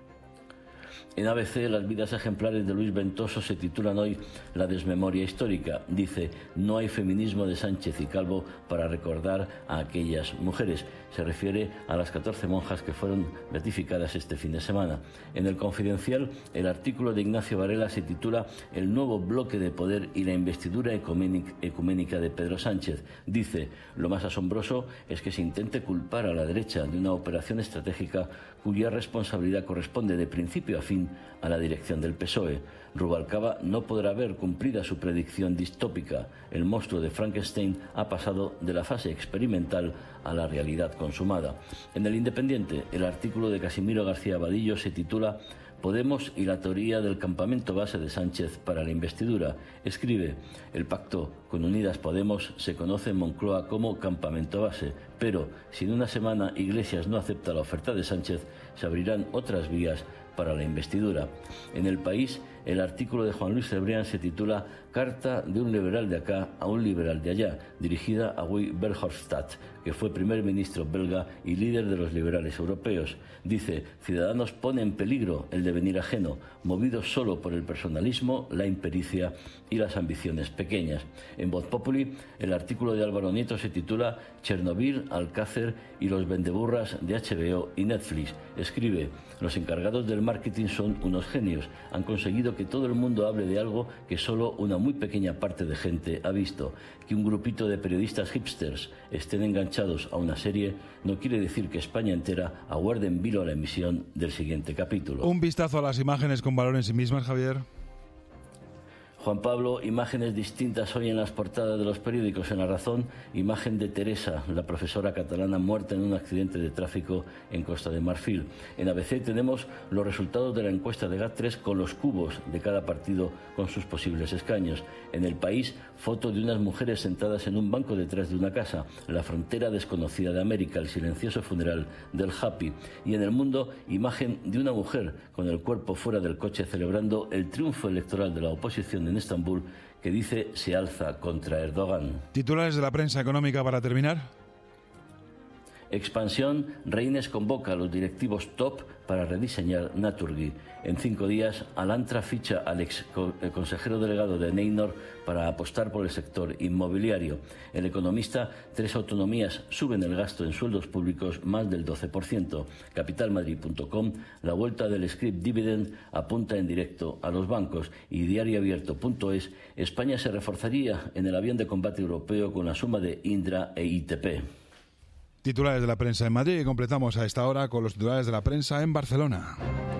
En A B C, las vidas ejemplares de Luis Ventoso se titulan hoy La desmemoria histórica. Dice, no hay feminismo de Sánchez y Calvo para recordar a aquellas mujeres. Se refiere a las catorce monjas que fueron beatificadas este fin de semana. En El Confidencial, el artículo de Ignacio Varela se titula El nuevo bloque de poder y la investidura ecuménica de Pedro Sánchez. Dice, lo más asombroso es que se intente culpar a la derecha de una operación estratégica cuya responsabilidad corresponde de principio a fin a la dirección del P S O E. Rubalcaba no podrá ver cumplida su predicción distópica. El monstruo de Frankenstein ha pasado de la fase experimental a la realidad consumada. En El Independiente, el artículo de Casimiro García Vadillo se titula Podemos y la teoría del campamento base de Sánchez para la investidura. Escribe, el pacto con Unidas Podemos se conoce en Moncloa como campamento base, pero si en una semana Iglesias no acepta la oferta de Sánchez, se abrirán otras vías para la investidura. En El País, el artículo de Juan Luis Cebrián se titula Carta de un liberal de acá a un liberal de allá, dirigida a Guy Verhofstadt, que fue primer ministro belga y líder de los liberales europeos. Dice, Ciudadanos pone en peligro el devenir ajeno, movido solo por el personalismo, la impericia y las ambiciones pequeñas. En Voz Populi, el artículo de Álvaro Nieto se titula Chernobyl Alcácer y los vendeburras de H B O y Netflix. Escribe: los encargados del marketing son unos genios. Han conseguido que todo el mundo hable de algo que solo una muy pequeña parte de gente ha visto. Que un grupito de periodistas hipsters estén enganchados a una serie no quiere decir que España entera aguarde en vilo a la emisión del siguiente capítulo. Un vistazo a las imágenes con valor en sí mismas, Javier. Juan Pablo, imágenes distintas hoy en las portadas de los periódicos. En La Razón, imagen de Teresa, la profesora catalana muerta en un accidente de tráfico en Costa de Marfil. En A B C tenemos los resultados de la encuesta de GAT tres con los cubos de cada partido con sus posibles escaños. En El País, foto de unas mujeres sentadas en un banco detrás de una casa. La frontera desconocida de América, el silencioso funeral del Happy. Y en El Mundo, imagen de una mujer con el cuerpo fuera del coche celebrando el triunfo electoral de la oposición en Estambul, que dice se alza contra Erdogan. Titulares de la prensa económica para terminar. Expansión, Reines convoca a los directivos top para rediseñar Naturgy. En cinco días, Alantra ficha al ex consejero delegado de Neynor para apostar por el sector inmobiliario. El Economista, tres autonomías suben el gasto en sueldos públicos más del doce por ciento. capital madrid punto com, la vuelta del scrip dividend apunta en directo a los bancos. Y diario abierto punto es, España se reforzaría en el avión de combate europeo con la suma de Indra e I T P. Titulares de la prensa en Madrid y completamos a esta hora con los titulares de la prensa en Barcelona.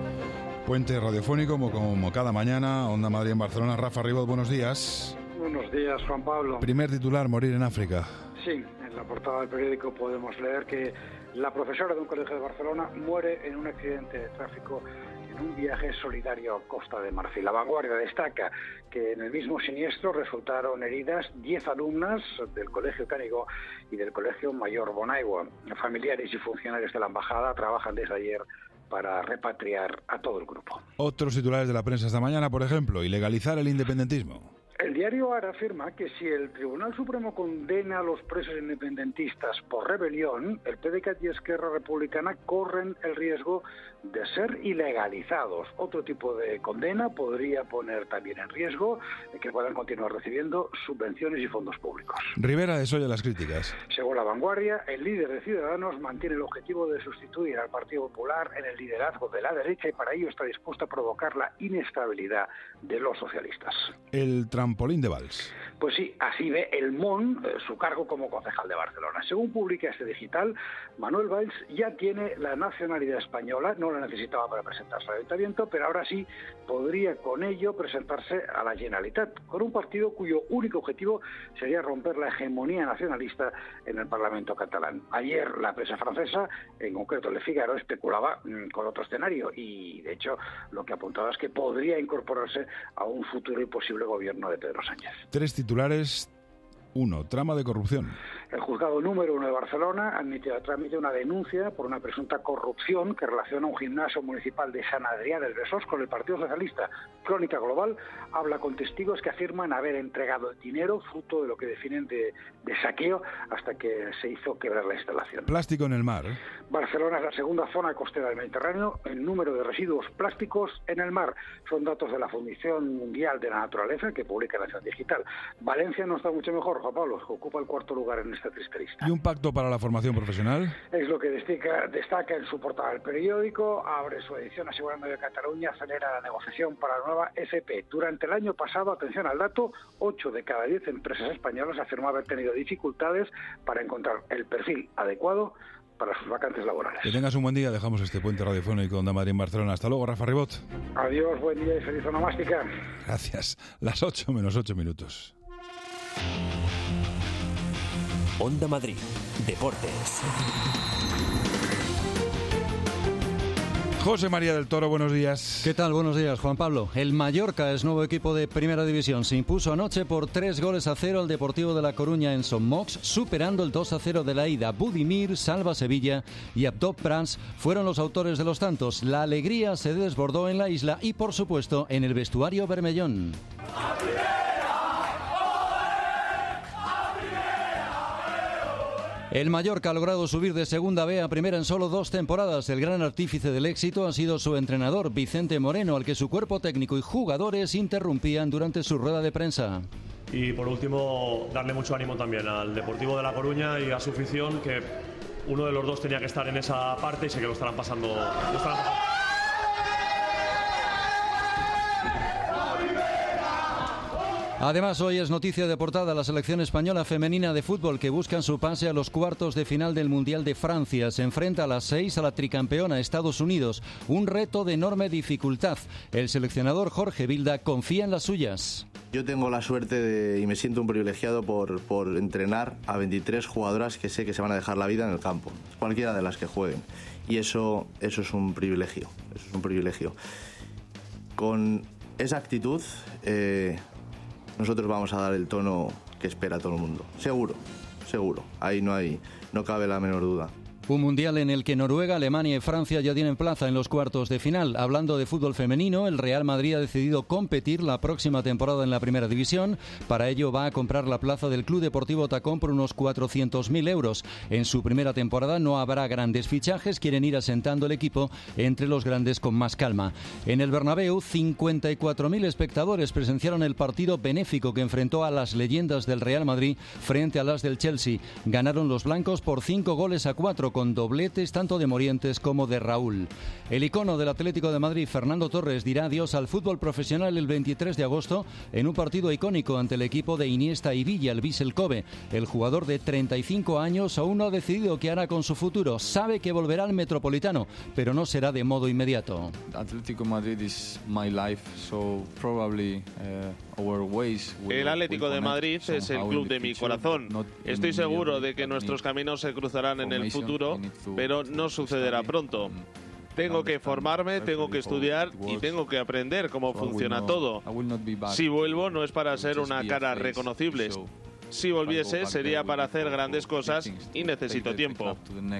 Puente radiofónico como, como cada mañana, Onda Madrid en Barcelona. Rafa Ribot, buenos días. Buenos días, Juan Pablo. Primer titular, morir en África. Sí, en la portada del periódico podemos leer que la profesora de un colegio de Barcelona muere en un accidente de tráfico en un viaje solidario a Costa de Marfil. La Vanguardia destaca que en el mismo siniestro resultaron heridas diez alumnas del Colegio Canigó y del Colegio Mayor Bonaigua. Familiares y funcionarios de la embajada trabajan desde ayer para repatriar a todo el grupo. Otros titulares de la prensa esta mañana, por ejemplo, ilegalizar el independentismo. El diario Ara afirma que si el Tribunal Supremo condena a los presos independentistas por rebelión, el P D C A T y Esquerra Republicana corren el riesgo de ser ilegalizados. Otro tipo de condena podría poner también en riesgo que puedan continuar recibiendo subvenciones y fondos públicos. Rivera desoye las críticas. Según La Vanguardia, el líder de Ciudadanos mantiene el objetivo de sustituir al Partido Popular en el liderazgo de la derecha y para ello está dispuesto a provocar la inestabilidad de los socialistas. El trampolín de Valls. Pues sí, así ve el M O N eh, su cargo como concejal de Barcelona. Según publica este digital, Manuel Valls ya tiene la nacionalidad española, no la necesitaba para presentarse al ayuntamiento, pero ahora sí podría con ello presentarse a la Generalitat, con un partido cuyo único objetivo sería romper la hegemonía nacionalista en el Parlamento catalán. Ayer la prensa francesa, en concreto Le Figaro, especulaba mmm, con otro escenario y, de hecho, lo que apuntaba es que podría incorporarse a un futuro y posible gobierno de Pedro Sánchez. Tres titulares. Uno, trama de corrupción. El juzgado número uno de Barcelona admitió a trámite una denuncia por una presunta corrupción que relaciona un gimnasio municipal de Sant Adrià del Besòs con el Partido Socialista. Crónica Global habla con testigos que afirman haber entregado el dinero fruto de lo que definen de, de saqueo hasta que se hizo quebrar la instalación. Plástico en el mar. Barcelona es la segunda zona costera del Mediterráneo en número de residuos plásticos en el mar. Son datos de la Fundación Mundial de la Naturaleza que publica Nación Digital. Valencia no está mucho mejor, Juan Pablo, ocupa el cuarto lugar en esta triste lista. ¿Y un pacto para la formación profesional? Es lo que destaca, destaca en su portada el periódico. Abre su edición asegurando que Cataluña acelera la negociación para la nueva F P. Durante el año pasado, atención al dato, ocho de cada diez empresas españolas afirmaban haber tenido dificultades para encontrar el perfil adecuado para sus vacantes laborales. Que tengas un buen día. Dejamos este puente radiofónico Onda Madrid en Barcelona. Hasta luego, Rafa Ribot. Adiós, buen día y feliz onomástica. Gracias. Las ocho menos ocho minutos. Onda Madrid, Deportes. José María del Toro, buenos días. ¿Qué tal? Buenos días, Juan Pablo. El Mallorca es nuevo equipo de Primera División. Se impuso anoche por tres goles a cero al Deportivo de La Coruña en Son Mox, superando el dos a cero de la ida. Budimir, Salva Sevilla y Abdop Prans fueron los autores de los tantos. La alegría se desbordó en la isla y, por supuesto, en el vestuario bermellón. El Mallorca ha logrado subir de segunda B a primera en solo dos temporadas. El gran artífice del éxito ha sido su entrenador, Vicente Moreno, al que su cuerpo técnico y jugadores interrumpían durante su rueda de prensa. Y por último, darle mucho ánimo también al Deportivo de La Coruña y a su afición, que uno de los dos tenía que estar en esa parte y sé que lo estarán pasando. Lo estarán pasando. Además, hoy es noticia de portada la selección española femenina de fútbol que buscan su pase a los cuartos de final del Mundial de Francia. Se enfrenta a las seis a la tricampeona Estados Unidos. Un reto de enorme dificultad. El seleccionador Jorge Vilda confía en las suyas. Yo tengo la suerte de, y me siento un privilegiado por, por entrenar a veintitrés jugadoras que sé que se van a dejar la vida en el campo, cualquiera de las que jueguen. Y eso, eso es un privilegio, eso es un privilegio. Con esa actitud, eh, nosotros vamos a dar el tono que espera todo el mundo. Seguro, seguro. Ahí no hay, no cabe la menor duda. Un mundial en el que Noruega, Alemania y Francia ya tienen plaza en los cuartos de final. Hablando de fútbol femenino, el Real Madrid ha decidido competir la próxima temporada en la Primera División. Para ello va a comprar la plaza del Club Deportivo Tacón por unos cuatrocientos mil euros. En su primera temporada no habrá grandes fichajes, quieren ir asentando el equipo entre los grandes con más calma. En el Bernabéu, cincuenta y cuatro mil espectadores presenciaron el partido benéfico que enfrentó a las leyendas del Real Madrid frente a las del Chelsea. Ganaron los blancos por cinco goles a cuatro, con dobletes tanto de Morientes como de Raúl. El icono del Atlético de Madrid, Fernando Torres, dirá adiós al fútbol profesional el veintitrés de agosto en un partido icónico ante el equipo de Iniesta y Villa, el Vissel Kobe. El jugador de treinta y cinco años aún no ha decidido qué hará con su futuro. Sabe que volverá al Metropolitano, pero no será de modo inmediato. Atlético Madrid is my life, so probably uh, our ways will, El Atlético de Madrid es el club de mi corazón. Estoy seguro de que nuestros caminos se cruzarán en el futuro, pero no sucederá pronto. Tengo que formarme, tengo que estudiar y tengo que aprender cómo funciona todo. Si vuelvo no es para ser una cara reconocible. Si volviese sería para hacer grandes cosas y necesito tiempo.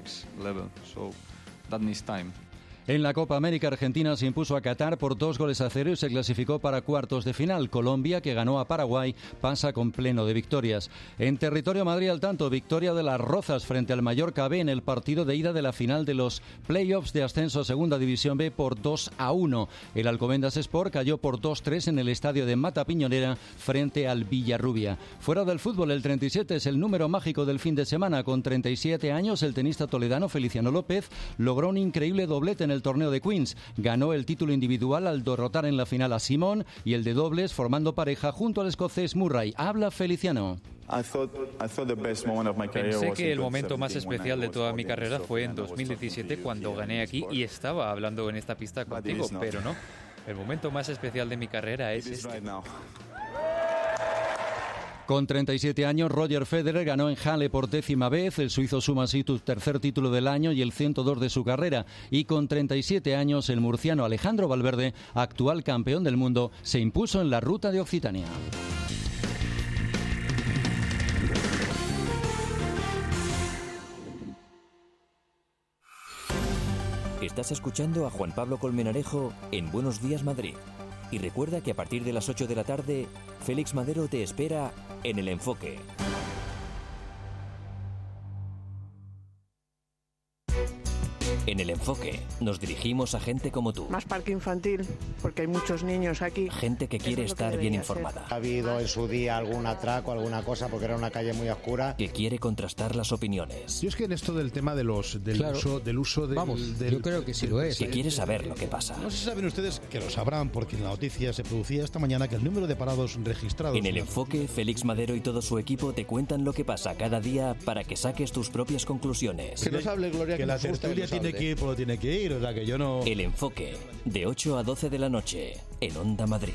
En la Copa América, Argentina se impuso a Qatar por dos goles a cero y se clasificó para cuartos de final. Colombia, que ganó a Paraguay, pasa con pleno de victorias. En territorio Madrid al tanto, victoria de las Rozas frente al Mallorca B en el partido de ida de la final de los playoffs de ascenso a Segunda División B por dos a uno. El Alcobendas Sport cayó por dos tres en el estadio de Mata Piñonera frente al Villarrubia. Fuera del fútbol, el treinta y siete es el número mágico del fin de semana. Con treinta y siete años, el tenista toledano Feliciano López logró un increíble doblete en el torneo de Queens. Ganó el título individual al derrotar en la final a Simón y el de dobles formando pareja junto al escocés Murray. Habla Feliciano. Pensé que el momento más especial de toda mi carrera fue en dos mil diecisiete cuando gané aquí y estaba hablando en esta pista contigo, pero no. El momento más especial de mi carrera es este. Con treinta y siete años, Roger Federer ganó en Halle por décima vez. El suizo suma así su tercer título del año y el ciento dos de su carrera. Y con treinta y siete años, el murciano Alejandro Valverde, actual campeón del mundo, se impuso en la Ruta de Occitania. Estás escuchando a Juan Pablo Colmenarejo en Buenos Días Madrid. Y recuerda que a partir de las ocho de la tarde, Félix Madero te espera en El Enfoque. En El Enfoque nos dirigimos a gente como tú. Más parque infantil, porque hay muchos niños aquí. Gente que quiere estar que bien informada. Ser. Ha habido en su día algún atraco, alguna cosa, porque era una calle muy oscura. Que quiere contrastar las opiniones. Yo es que en esto del tema de los del claro. uso del uso del, Vamos, del, yo creo que sí lo es. Que quiere saber lo que pasa. No sé si saben ustedes, que lo sabrán, porque en la noticia se producía esta mañana que el número de parados registrados... En El Enfoque, Félix Madero y todo su equipo te cuentan lo que pasa cada día para que saques tus propias conclusiones. Que nos hable, Gloria, que, que la tertulia tiene que ir por lo tiene que ir, o sea que yo no... El Enfoque, de ocho a doce de la noche, en Onda Madrid.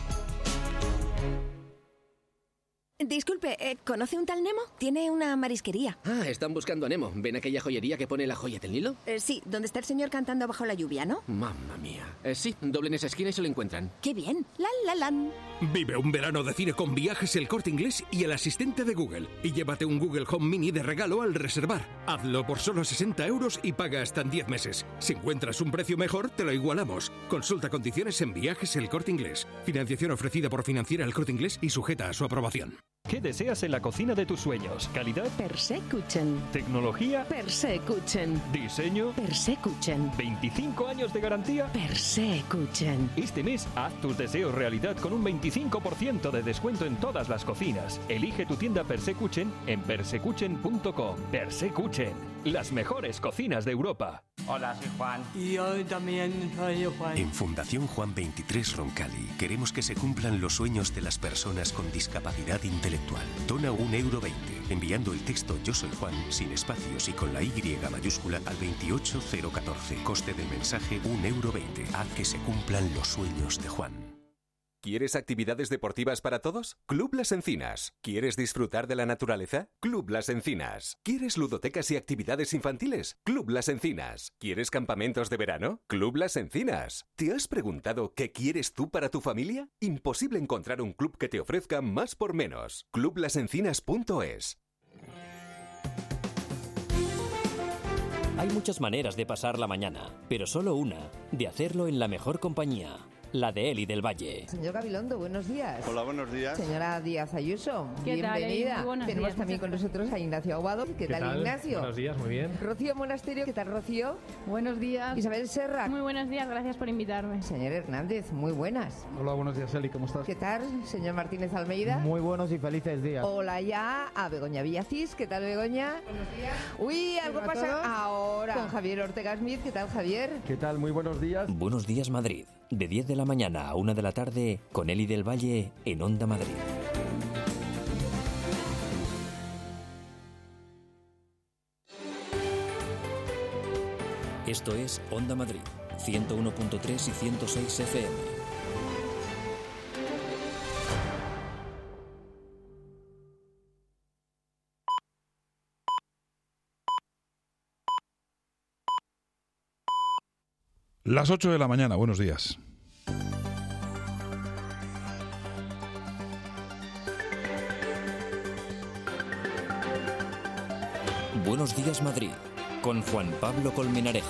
Disculpe, eh, ¿conoce un tal Nemo? Tiene una marisquería. Ah, están buscando a Nemo. ¿Ven aquella joyería que pone la joya del Nilo? Eh, sí, donde está el señor cantando bajo la lluvia, ¿no? Mamma mía. Eh, sí, doblen esa esquina y se lo encuentran. ¡Qué bien! ¡La, la, la! Vive un verano de cine con Viajes El Corte Inglés y el asistente de Google. Y llévate un Google Home Mini de regalo al reservar. Hazlo por solo sesenta euros y paga hasta en diez meses. Si encuentras un precio mejor, te lo igualamos. Consulta condiciones en Viajes El Corte Inglés. Financiación ofrecida por Financiera El Corte Inglés y sujeta a su aprobación. ¿Qué deseas en la cocina de tus sueños? ¿Calidad? Persekuchen. ¿Tecnología? Persekuchen. ¿Diseño? Persekuchen. ¿veinticinco años de garantía? Persekuchen. Este mes haz tus deseos realidad con un veinticinco por ciento de descuento en todas las cocinas. Elige tu tienda Persekuchen en persekuchen punto com. Persekuchen, las mejores cocinas de Europa. Hola, soy Juan. Y yo también soy Juan. En Fundación Juan veintitrés Roncali queremos que se cumplan los sueños de las personas con discapacidad intelectual. Dona un euro veinte enviando el texto Yo soy Juan sin espacios y con la Y mayúscula al veintiocho cero catorce. Coste del mensaje un euro veinte. Haz que se cumplan los sueños de Juan. ¿Quieres actividades deportivas para todos? Club Las Encinas. ¿Quieres disfrutar de la naturaleza? Club Las Encinas. ¿Quieres ludotecas y actividades infantiles? Club Las Encinas. ¿Quieres campamentos de verano? Club Las Encinas. ¿Te has preguntado qué quieres tú para tu familia? Imposible encontrar un club que te ofrezca más por menos. club las encinas punto es. Hay muchas maneras de pasar la mañana, pero solo una, de hacerlo en la mejor compañía. La de Eli del Valle. Señor Gabilondo, buenos días. Hola, buenos días. Señora Díaz Ayuso, ¿Qué tal, bienvenida. Eli? Buenos Tenemos días, también con nosotros a Ignacio Aguado. ¿Qué, ¿Qué tal, tal? Ignacio? Buenos días, muy bien. Rocío Monasterio, ¿qué tal, Rocío? Buenos días. Isabel Serra. Muy buenos días, gracias por invitarme. Señor Hernández, muy buenas. Hola, buenos días, Eli, ¿cómo estás? ¿Qué tal, señor Martínez Almeida? Muy buenos y felices días. Hola ya a Begoña Villacís. ¿Qué tal, Begoña? Buenos días. Uy, algo Hola a pasa todos. ahora con Javier Ortega Smith. ¿Qué tal, Javier? ¿Qué tal? Muy buenos días. Buenos días, Madrid. De diez de la mañana a una de la tarde, con Eli del Valle en Onda Madrid. Esto es Onda Madrid, ciento uno punto tres y ciento seis F M. Las ocho de la mañana, buenos días. Buenos días, Madrid, con Juan Pablo Colmenarejo.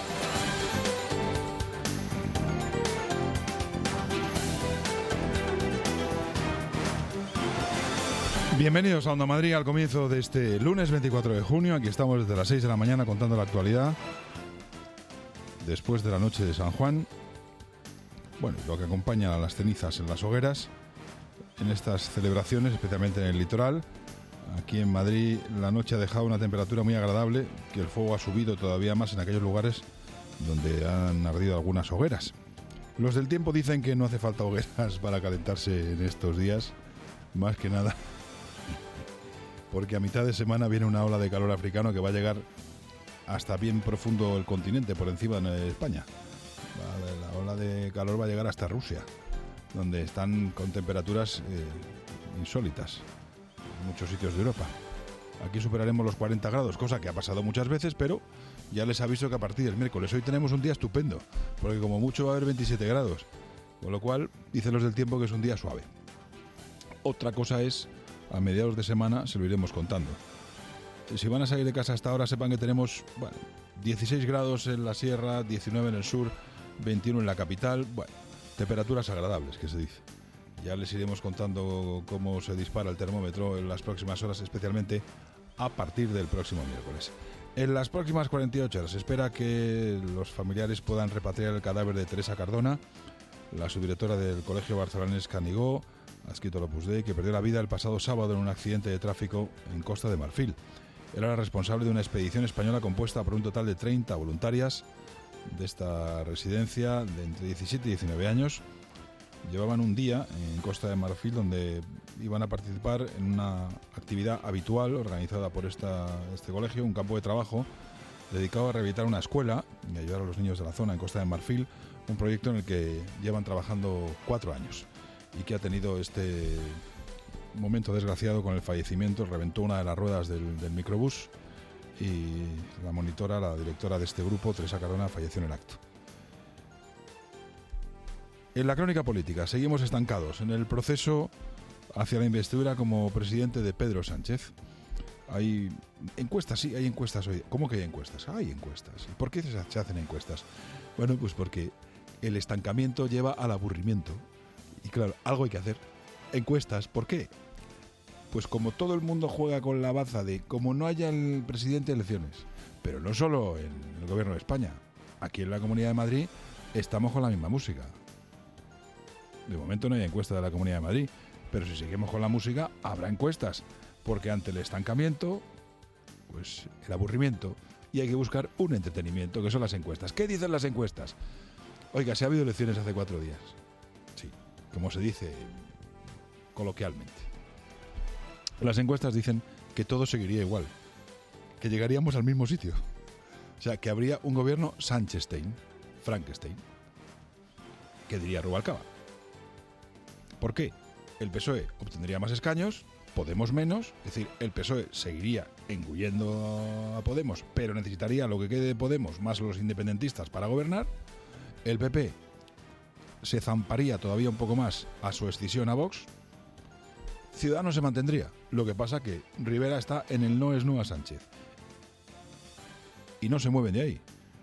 Bienvenidos a Onda Madrid al comienzo de este lunes veinticuatro de junio. Aquí estamos desde las seis de la mañana contando la actualidad. Después de la noche de San Juan, bueno, lo que acompaña a las cenizas en las hogueras, en estas celebraciones, especialmente en el litoral. Aquí en Madrid la noche ha dejado una temperatura muy agradable, que el fuego ha subido todavía más en aquellos lugares donde han ardido algunas hogueras. Los del tiempo dicen que no hace falta hogueras para calentarse en estos días, más que nada porque a mitad de semana viene una ola de calor africano que va a llegar hasta bien profundo el continente, por encima de España. Vale, la ola de calor va a llegar hasta Rusia, donde están con temperaturas eh, insólitas en muchos sitios de Europa. Aquí superaremos los cuarenta grados, cosa que ha pasado muchas veces, pero ya les aviso que a partir del miércoles hoy tenemos un día estupendo, porque como mucho va a haber veintisiete grados, con lo cual dicen los del tiempo que es un día suave. Otra cosa es, a mediados de semana se lo iremos contando. Si van a salir de casa hasta ahora, sepan que tenemos bueno, dieciséis grados en la sierra, diecinueve en el sur, veintiuno en la capital. Bueno, temperaturas agradables, que se dice. Ya les iremos contando cómo se dispara el termómetro en las próximas horas, especialmente a partir del próximo miércoles. En las próximas cuarenta y ocho horas se espera que los familiares puedan repatriar el cadáver de Teresa Cardona, la subdirectora del Colegio Barcelonés Canigó, adscrito al Opus Dei, que perdió la vida el pasado sábado en un accidente de tráfico en Costa de Marfil. Era la responsable de una expedición española compuesta por un total de treinta voluntarias de esta residencia de entre diecisiete y diecinueve años. Llevaban un día en Costa de Marfil donde iban a participar en una actividad habitual organizada por esta, este colegio, un campo de trabajo dedicado a rehabilitar una escuela y ayudar a los niños de la zona en Costa de Marfil, un proyecto en el que llevan trabajando cuatro años y que ha tenido este momento desgraciado con el fallecimiento. Reventó una de las ruedas del, del microbús y la monitora, la directora de este grupo, Teresa Cardona, falleció en el acto. En la crónica política seguimos estancados en el proceso hacia la investidura como presidente de Pedro Sánchez. Hay encuestas, sí, hay encuestas hoy. ¿Cómo que hay encuestas? Hay encuestas. ¿Y por qué se hacen encuestas? Bueno, pues porque el estancamiento lleva al aburrimiento. Y claro, algo hay que hacer. Encuestas, ¿por qué? Pues como todo el mundo juega con la baza de como no haya el presidente, elecciones. Pero no solo en el gobierno de España. Aquí en la Comunidad de Madrid estamos con la misma música. De momento no hay encuesta de la Comunidad de Madrid, pero si seguimos con la música habrá encuestas, porque ante el estancamiento, pues el aburrimiento, y hay que buscar un entretenimiento, que son las encuestas. ¿Qué dicen las encuestas? Oiga, si ha habido elecciones hace cuatro días. Sí, como se dice coloquialmente. Las encuestas dicen que todo seguiría igual, que llegaríamos al mismo sitio. O sea, que habría un gobierno Sánchezstein, Frankenstein. ¿Qué diría Rubalcaba? ¿Por qué? El P S O E obtendría más escaños, Podemos menos, es decir, el P S O E seguiría engullendo a Podemos, pero necesitaría lo que quede de Podemos más los independentistas para gobernar. El P P se zamparía todavía un poco más a su escisión a Vox. Ciudadanos se mantendría. Lo que pasa que Rivera está en el no es no a Sánchez. Y no se mueven de ahí.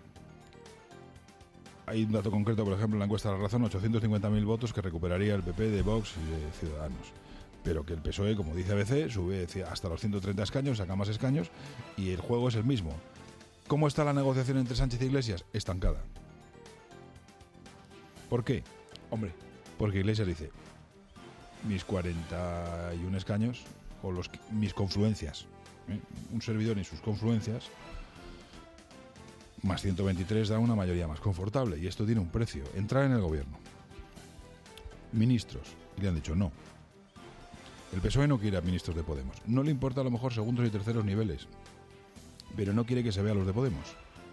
Hay un dato concreto, por ejemplo, en la encuesta de La Razón, ochocientos cincuenta mil votos que recuperaría el P P de Vox y de Ciudadanos. Pero que el P S O E, como dice A B C, sube hasta los ciento treinta escaños, saca más escaños y el juego es el mismo. ¿Cómo está la negociación entre Sánchez e Iglesias? Estancada. ¿Por qué? Hombre, porque Iglesias dice, mis cuarenta y uno escaños, o los, mis confluencias, ¿eh? un servidor y sus confluencias, más ciento veintitrés da una mayoría más confortable, y esto tiene un precio. Entrar en el gobierno. Ministros, y le han dicho no. El P S O E no quiere a ministros de Podemos. No le importa a lo mejor segundos y terceros niveles, pero no quiere que se vea a los de Podemos.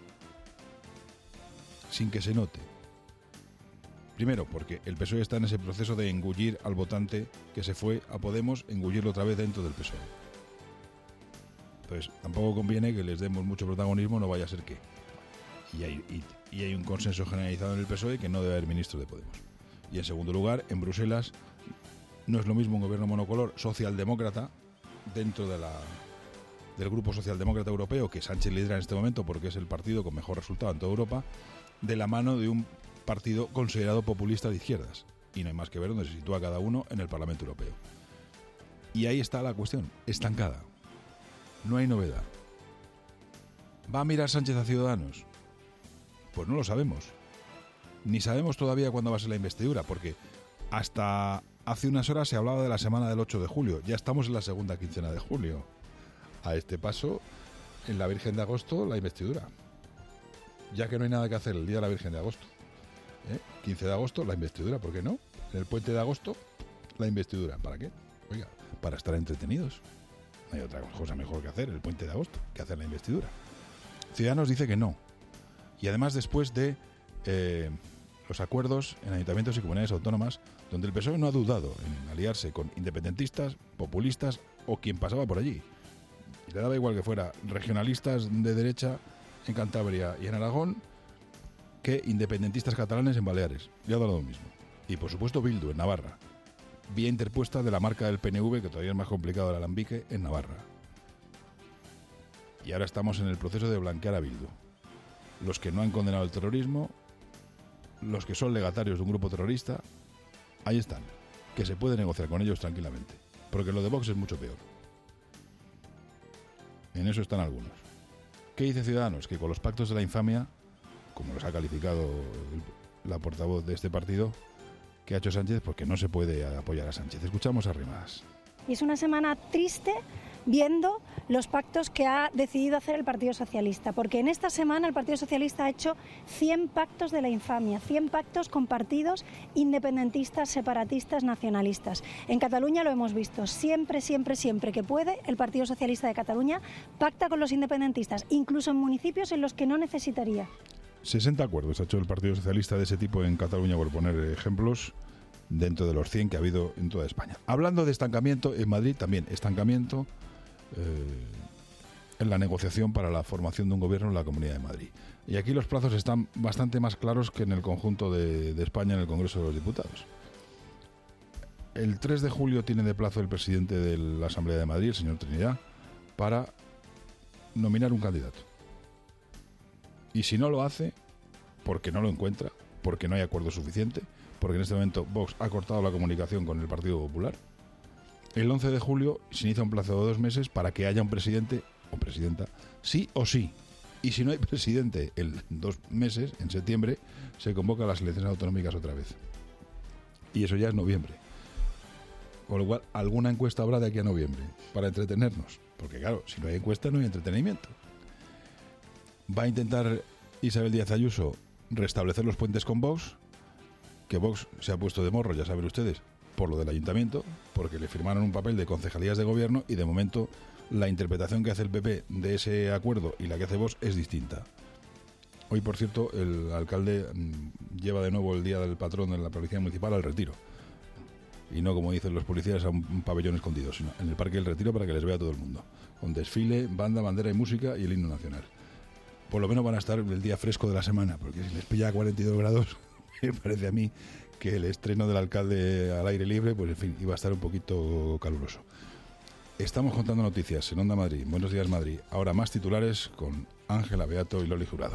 Sin que se note. Primero, porque el P S O E está en ese proceso de engullir al votante que se fue a Podemos, engullirlo otra vez dentro del P S O E. Entonces, tampoco conviene que les demos mucho protagonismo, no vaya a ser que. Y hay, y, y hay un consenso generalizado en el P S O E que no debe haber ministros de Podemos. Y en segundo lugar, en Bruselas no es lo mismo un gobierno monocolor socialdemócrata dentro de la, del grupo socialdemócrata europeo que Sánchez lidera en este momento porque es el partido con mejor resultado en toda Europa, de la mano de un partido considerado populista de izquierdas. Y no hay más que ver dónde se sitúa cada uno en el Parlamento Europeo. Y ahí está la cuestión, estancada. No hay novedad. ¿Va a mirar Sánchez a Ciudadanos? Pues no lo sabemos. Ni sabemos todavía cuándo va a ser la investidura, porque hasta hace unas horas se hablaba de la semana del ocho de julio. Ya estamos en la segunda quincena de julio. A este paso, en la Virgen de Agosto, la investidura. Ya que no hay nada que hacer el día de la Virgen de Agosto. ¿Eh? quince de agosto, la investidura, ¿por qué no? En el puente de agosto, la investidura. ¿Para qué? Oiga, para estar entretenidos. No hay otra cosa mejor que hacer el puente de agosto que hacer la investidura. Ciudadanos dice que no. Y además después de eh, los acuerdos en ayuntamientos y comunidades autónomas, donde el P S O E no ha dudado en aliarse con independentistas, populistas o quien pasaba por allí. Y le daba igual que fuera regionalistas de derecha en Cantabria y en Aragón que independentistas catalanes en Baleares. Le ha dado lo mismo. Y por supuesto Bildu en Navarra. Vía interpuesta de la marca del P N V, que todavía es más complicado el alambique, en Navarra. Y ahora estamos en el proceso de blanquear a Bildu. Los que no han condenado el terrorismo, los que son legatarios de un grupo terrorista, ahí están. Que se puede negociar con ellos tranquilamente. Porque lo de Vox es mucho peor. En eso están algunos. ¿Qué dice Ciudadanos? Que con los pactos de la infamia, como los ha calificado el, la portavoz de este partido, que ha hecho Sánchez, porque no se puede apoyar a Sánchez. Escuchamos a Rimadas. Y es una semana triste viendo los pactos que ha decidido hacer el Partido Socialista, porque en esta semana el Partido Socialista ha hecho cien pactos de la infamia, cien pactos con partidos independentistas, separatistas, nacionalistas. En Cataluña lo hemos visto, siempre, siempre, siempre que puede, el Partido Socialista de Cataluña pacta con los independentistas, incluso en municipios en los que no necesitaría. sesenta acuerdos ha hecho el Partido Socialista de ese tipo en Cataluña, por poner ejemplos, dentro de los cien que ha habido en toda España. Hablando de estancamiento, en Madrid también estancamiento eh, en la negociación para la formación de un gobierno en la Comunidad de Madrid. Y aquí los plazos están bastante más claros que en el conjunto de, de España en el Congreso de los Diputados. El tres de julio tiene de plazo el presidente de la Asamblea de Madrid, el señor Trinidad, para nominar un candidato. Y si no lo hace, porque no lo encuentra, porque no hay acuerdo suficiente, porque en este momento Vox ha cortado la comunicación con el Partido Popular, el once de julio se inicia un plazo de dos meses para que haya un presidente o presidenta, sí o sí. Y si no hay presidente en dos meses, en septiembre, se convocan las elecciones autonómicas otra vez. Y eso ya es noviembre. Con lo cual, alguna encuesta habrá de aquí a noviembre para entretenernos. Porque claro, si no hay encuesta no hay entretenimiento. Va a intentar Isabel Díaz Ayuso restablecer los puentes con Vox, que Vox se ha puesto de morro, ya saben ustedes, por lo del ayuntamiento, porque le firmaron un papel de concejalías de gobierno y de momento la interpretación que hace el P P de ese acuerdo y la que hace Vox es distinta. Hoy, por cierto, el alcalde mmm, lleva de nuevo el día del patrón de la policía municipal al Retiro. Y no, como dicen los policías, a un, un pabellón escondido, sino en el Parque del Retiro para que les vea todo el mundo. Con desfile, banda, bandera y música y el himno nacional. Por lo menos van a estar el día fresco de la semana, porque si les pilla a cuarenta y dos grados, me parece a mí que el estreno del alcalde al aire libre, pues en fin, iba a estar un poquito caluroso. Estamos contando noticias en Onda Madrid. Buenos días, Madrid. Ahora más titulares con Ángela Beato y Loli Jurado.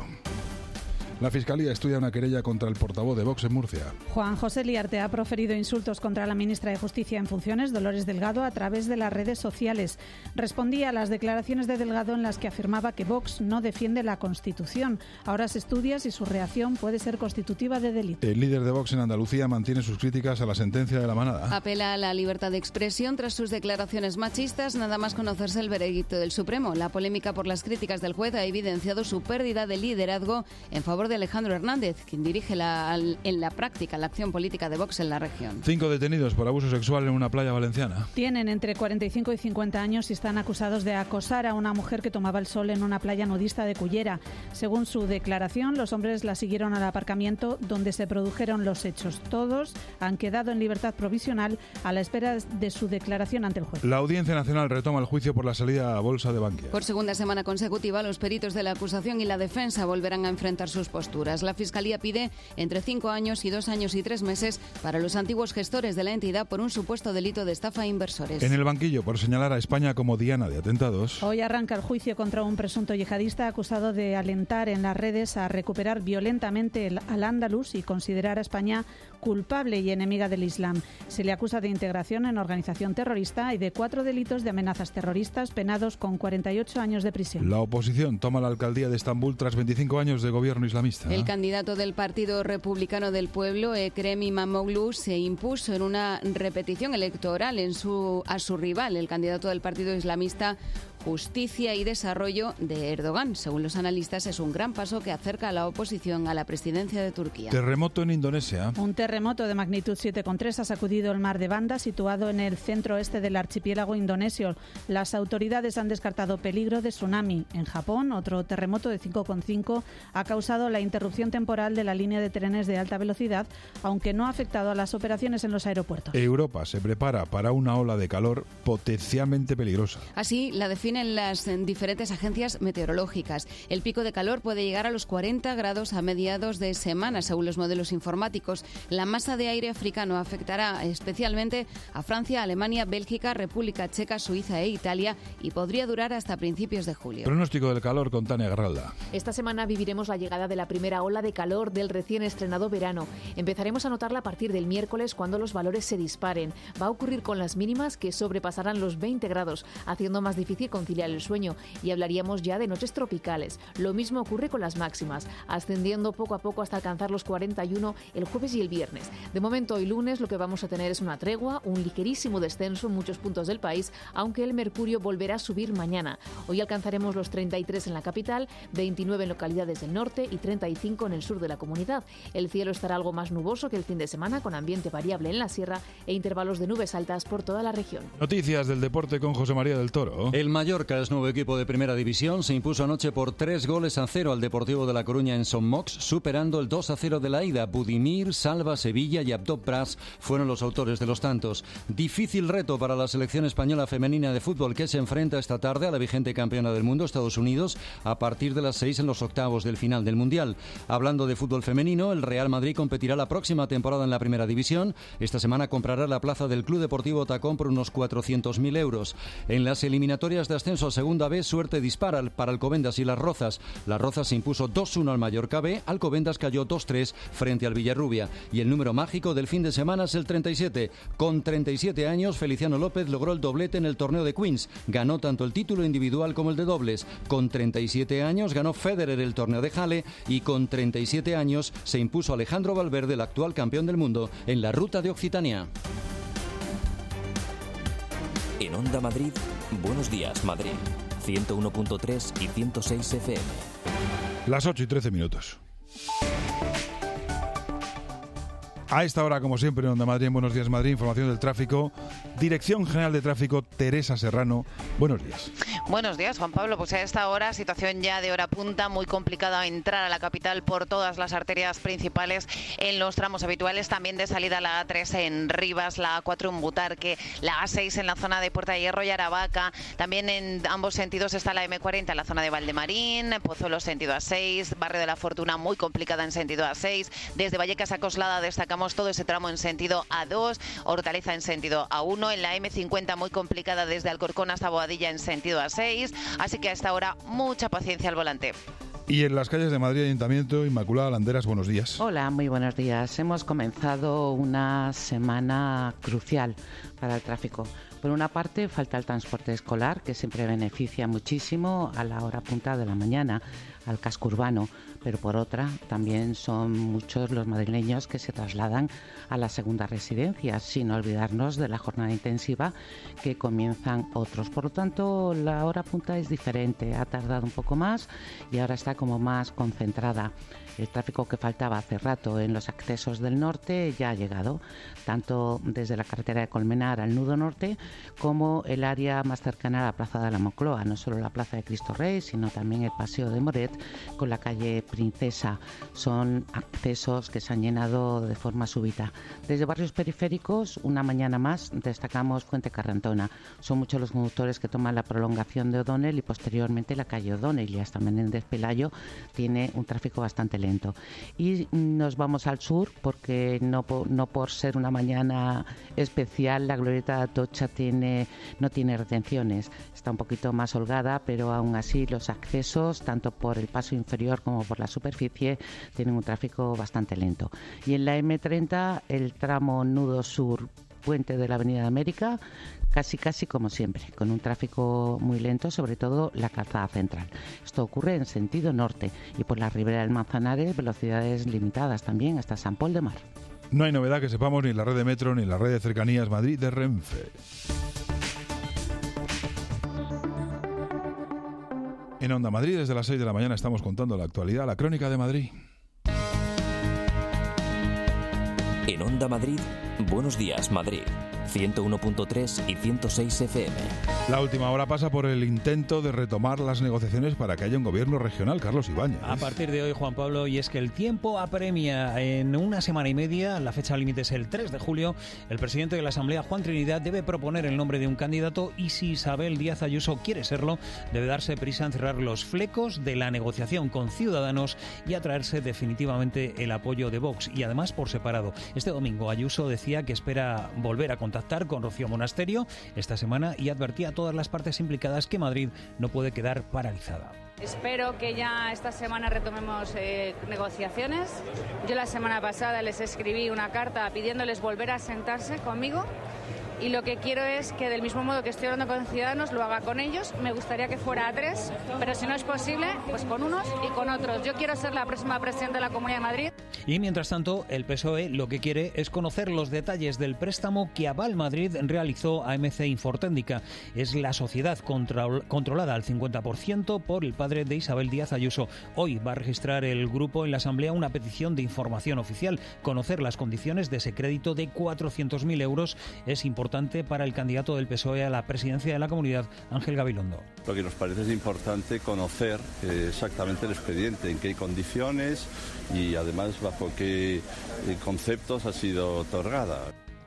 La Fiscalía estudia una querella contra el portavoz de Vox en Murcia. Juan José Liarte ha proferido insultos contra la ministra de Justicia en funciones, Dolores Delgado, a través de las redes sociales. Respondía a las declaraciones de Delgado en las que afirmaba que Vox no defiende la Constitución. Ahora se estudia si su reacción puede ser constitutiva de delito. El líder de Vox en Andalucía mantiene sus críticas a la sentencia de la manada. Apela a la libertad de expresión tras sus declaraciones machistas, nada más conocerse el veredicto del Supremo. La polémica por las críticas del juez ha evidenciado su pérdida de liderazgo en favor de Alejandro Hernández, quien dirige la, en la práctica la acción política de Vox en la región. Cinco detenidos por abuso sexual en una playa valenciana. Tienen entre cuarenta y cinco y cincuenta años y están acusados de acosar a una mujer que tomaba el sol en una playa nudista de Cullera. Según su declaración, los hombres la siguieron al aparcamiento donde se produjeron los hechos. Todos han quedado en libertad provisional a la espera de su declaración ante el juez. La Audiencia Nacional retoma el juicio por la salida a bolsa de Bankia. Por segunda semana consecutiva, los peritos de la acusación y la defensa volverán a enfrentar sus posturas. La Fiscalía pide entre cinco años y dos años y tres meses para los antiguos gestores de la entidad por un supuesto delito de estafa a inversores. En el banquillo, por señalar a España como diana de atentados. Hoy arranca el juicio contra un presunto yihadista acusado de alentar en las redes a recuperar violentamente el, al Andalus y considerar a España culpable y enemiga del Islam. Se le acusa de integración en organización terrorista y de cuatro delitos de amenazas terroristas penados con cuarenta y ocho años de prisión. La oposición toma la alcaldía de Estambul tras veinticinco años de gobierno islamista. El candidato del Partido Republicano del Pueblo, Ekrem İmamoğlu, se impuso en una repetición electoral en su, a su rival, el candidato del Partido Islamista Justicia y Desarrollo de Erdogan. Según los analistas, es un gran paso que acerca a la oposición a la presidencia de Turquía. Terremoto en Indonesia. Un terremoto de magnitud siete coma tres ha sacudido el mar de Banda, situado en el centro-oeste del archipiélago indonesio. Las autoridades han descartado peligro de tsunami. En Japón, otro terremoto de cinco coma cinco ha causado la interrupción temporal de la línea de trenes de alta velocidad, aunque no ha afectado a las operaciones en los aeropuertos. Europa se prepara para una ola de calor potencialmente peligrosa. Así la define en las diferentes agencias meteorológicas. El pico de calor puede llegar a los cuarenta grados a mediados de semana, según los modelos informáticos. La masa de aire africano afectará especialmente a Francia, Alemania, Bélgica, República Checa, Suiza e Italia y podría durar hasta principios de julio. Pronóstico del calor con Tania Garralda. Esta semana viviremos la llegada de la primera ola de calor del recién estrenado verano. Empezaremos a notarla a partir del miércoles cuando los valores se disparen. Va a ocurrir con las mínimas que sobrepasarán los veinte grados, haciendo más difícil conciliar el sueño, y hablaríamos ya de noches tropicales. Lo mismo ocurre con las máximas, ascendiendo poco a poco hasta alcanzar los cuarenta y uno el jueves y el viernes. De momento, hoy lunes lo que vamos a tener es una tregua, un ligerísimo descenso en muchos puntos del país, aunque el mercurio volverá a subir mañana. Hoy alcanzaremos los treinta y tres en la capital, veintinueve en localidades del norte y treinta y cinco en el sur de la comunidad. El cielo estará algo más nuboso que el fin de semana, con ambiente variable en la sierra e intervalos de nubes altas por toda la región. Noticias del deporte con José María del Toro. El Mallorca es nuevo equipo de primera división. Se impuso anoche por tres goles a cero al Deportivo de La Coruña en Son Mox, superando el dos a cero de la ida. Budimir, Salva, Sevilla y Abdop Pras fueron los autores de los tantos. Difícil reto para la selección española femenina de fútbol, que se enfrenta esta tarde a la vigente campeona del mundo, Estados Unidos, a partir de las seis en los octavos del final del Mundial. Hablando de fútbol femenino, el Real Madrid competirá la próxima temporada en la primera división. Esta semana comprará la plaza del Club Deportivo Tacón por unos cuatrocientos mil euros. En las eliminatorias de de ascenso a Segunda B, suerte dispara para Alcobendas y Las Rozas. Las Rozas se impuso dos uno al Mallorca B, Alcobendas cayó dos tres frente al Villarrubia. Y el número mágico del fin de semana es el treinta y siete. Con treinta y siete años, Feliciano López logró el doblete en el torneo de Queens. Ganó tanto el título individual como el de dobles. Con treinta y siete años ganó Federer el torneo de Halle y con treinta y siete años se impuso Alejandro Valverde, el actual campeón del mundo, en la ruta de Occitania. En Onda Madrid, Buenos Días Madrid, ciento uno punto tres y ciento seis F M. Las ocho y trece minutos. A esta hora, como siempre, en Onda Madrid, en Buenos Días Madrid, información del tráfico. Dirección General de Tráfico, Teresa Serrano. Buenos días. Buenos días, Juan Pablo. Pues a esta hora, situación ya de hora punta, muy complicada entrar a la capital por todas las arterias principales en los tramos habituales. También de salida la A tres en Rivas, la A cuatro en Butarque, la A seis en la zona de Puerta de Hierro y Aravaca. También en ambos sentidos está la eme cuarenta en la zona de Valdemarín, Pozuelo sentido A seis, Barrio de la Fortuna muy complicada en sentido A seis. Desde Vallecas a Coslada destacamos todo ese tramo en sentido A dos, Hortaliza en sentido A uno, en la eme cincuenta muy complicada desde Alcorcón hasta Boadilla en sentido A seis, así que a esta hora mucha paciencia al volante. Y en las calles de Madrid Ayuntamiento, Inmaculada Landeras, buenos días. Hola, muy buenos días. Hemos comenzado una semana crucial para el tráfico. Por una parte, falta el transporte escolar, que siempre beneficia muchísimo a la hora punta de la mañana al casco urbano, pero por otra, también son muchos los madrileños que se trasladan a las segundas residencias, sin olvidarnos de la jornada intensiva que comienzan otros. Por lo tanto, la hora punta es diferente, ha tardado un poco más y ahora está como más concentrada. El tráfico que faltaba hace rato en los accesos del norte ya ha llegado, tanto desde la carretera de Colmenar al nudo norte como el área más cercana a la Plaza de la Moncloa, no solo la Plaza de Cristo Rey, sino también el Paseo de Moret con la calle Princesa. Son accesos que se han llenado de forma súbita. Desde barrios periféricos, una mañana más, destacamos Fuente Carrantona. Son muchos los conductores que toman la prolongación de O'Donnell y posteriormente la calle O'Donnell, y hasta Menéndez Pelayo tiene un tráfico bastante lento. Y nos vamos al sur porque no por, no por ser una mañana especial, la Glorieta de Atocha tiene, no tiene retenciones. Está un poquito más holgada, pero aún así los accesos, tanto por el paso inferior como por la superficie, tienen un tráfico bastante lento. Y en la eme treinta, el tramo nudo sur, puente de la Avenida de América, casi casi como siempre, con un tráfico muy lento, sobre todo la calzada central. Esto ocurre en sentido norte y por la ribera del Manzanares, velocidades limitadas también hasta San Pol de Mar. No hay novedad que sepamos ni en la red de metro ni en la red de cercanías Madrid de Renfe. En Onda Madrid, desde las seis de la mañana, estamos contando la actualidad, la crónica de Madrid. En Onda Madrid, Buenos Días Madrid, ciento uno punto tres y ciento seis F M. La última hora pasa por el intento de retomar las negociaciones para que haya un gobierno regional. Carlos Ibáñez. A partir de hoy, Juan Pablo, y es que el tiempo apremia. En una semana y media, la fecha límite es el tres de julio, el presidente de la Asamblea, Juan Trinidad, debe proponer el nombre de un candidato y si Isabel Díaz Ayuso quiere serlo, debe darse prisa en cerrar los flecos de la negociación con Ciudadanos y atraerse definitivamente el apoyo de Vox, y además por separado. Este domingo Ayuso decía que espera volver a contactar con Rocío Monasterio esta semana y advertía a todas las partes implicadas que Madrid no puede quedar paralizada. Espero que ya esta semana retomemos eh, negociaciones. Yo la semana pasada les escribí una carta pidiéndoles volver a sentarse conmigo. Y lo que quiero es que del mismo modo que estoy hablando con Ciudadanos, lo haga con ellos. Me gustaría que fuera a tres, pero si no es posible, pues con unos y con otros. Yo quiero ser la próxima presidenta de la Comunidad de Madrid. Y mientras tanto, el P S O E lo que quiere es conocer los detalles del préstamo que Aval Madrid realizó a M C Inforténdica. Es la sociedad contra, controlada al cincuenta por ciento por el padre de Isabel Díaz Ayuso. Hoy va a registrar el grupo en la Asamblea una petición de información oficial. Conocer las condiciones de ese crédito de cuatrocientos mil euros es importante para el candidato del P S O E a la presidencia de la Comunidad, Ángel Gabilondo. Lo que nos parece es importante conocer eh, exactamente el expediente, en qué condiciones y además bajo qué eh, conceptos ha sido otorgada.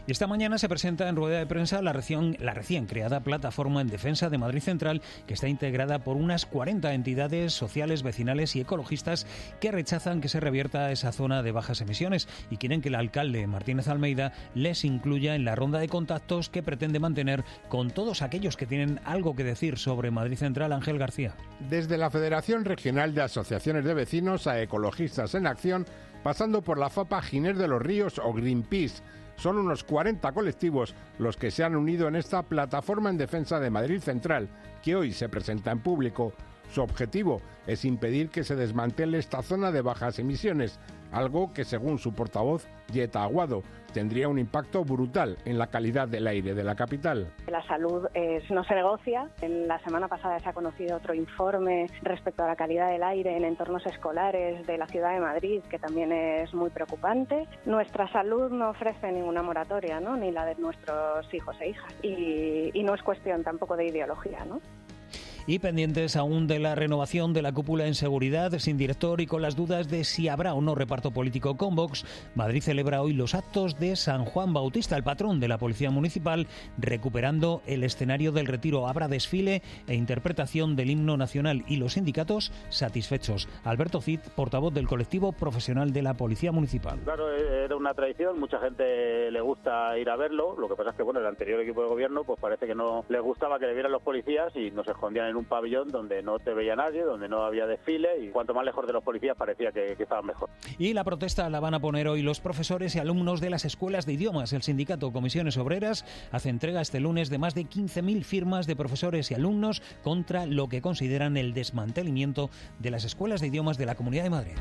Y esta mañana se presenta en rueda de prensa la recién, la recién creada Plataforma en Defensa de Madrid Central, que está integrada por unas cuarenta entidades sociales, vecinales y ecologistas que rechazan que se revierta esa zona de bajas emisiones y quieren que el alcalde Martínez Almeida les incluya en la ronda de contactos que pretende mantener con todos aquellos que tienen algo que decir sobre Madrid Central. Ángel García. Desde la Federación Regional de Asociaciones de Vecinos a Ecologistas en Acción, pasando por la FAPA Giner de los Ríos o Greenpeace, son unos cuarenta colectivos los que se han unido en esta Plataforma en Defensa de Madrid Central, que hoy se presenta en público. Su objetivo es impedir que se desmantele esta zona de bajas emisiones, algo que, según su portavoz, Yeta Aguado, tendría un impacto brutal en la calidad del aire de la capital. La salud eh, no se negocia. En la semana pasada se ha conocido otro informe respecto a la calidad del aire en entornos escolares de la ciudad de Madrid, que también es muy preocupante. Nuestra salud no ofrece ninguna moratoria, ¿no? Ni la de nuestros hijos e hijas. Y, y no es cuestión tampoco de ideología, ¿no? Y pendientes aún de la renovación de la cúpula en seguridad, sin director y con las dudas de si habrá o no reparto político con Vox, Madrid celebra hoy los actos de San Juan Bautista, el patrón de la Policía Municipal, recuperando el escenario del Retiro. Habrá desfile e interpretación del himno nacional y los sindicatos satisfechos. Alberto Cid, portavoz del colectivo profesional de la Policía Municipal. Claro, era una tradición, mucha gente le gusta ir a verlo, lo que pasa es que bueno, el anterior equipo de gobierno pues parece que no les gustaba que le vieran los policías y nos escondían en un pabellón donde no te veía nadie, donde no había desfile y cuanto más lejos de los policías parecía que, que estaban mejor. Y la protesta la van a poner hoy los profesores y alumnos de las escuelas de idiomas. El sindicato Comisiones Obreras hace entrega este lunes de más de quince mil firmas de profesores y alumnos contra lo que consideran el desmantelamiento de las escuelas de idiomas de la Comunidad de Madrid.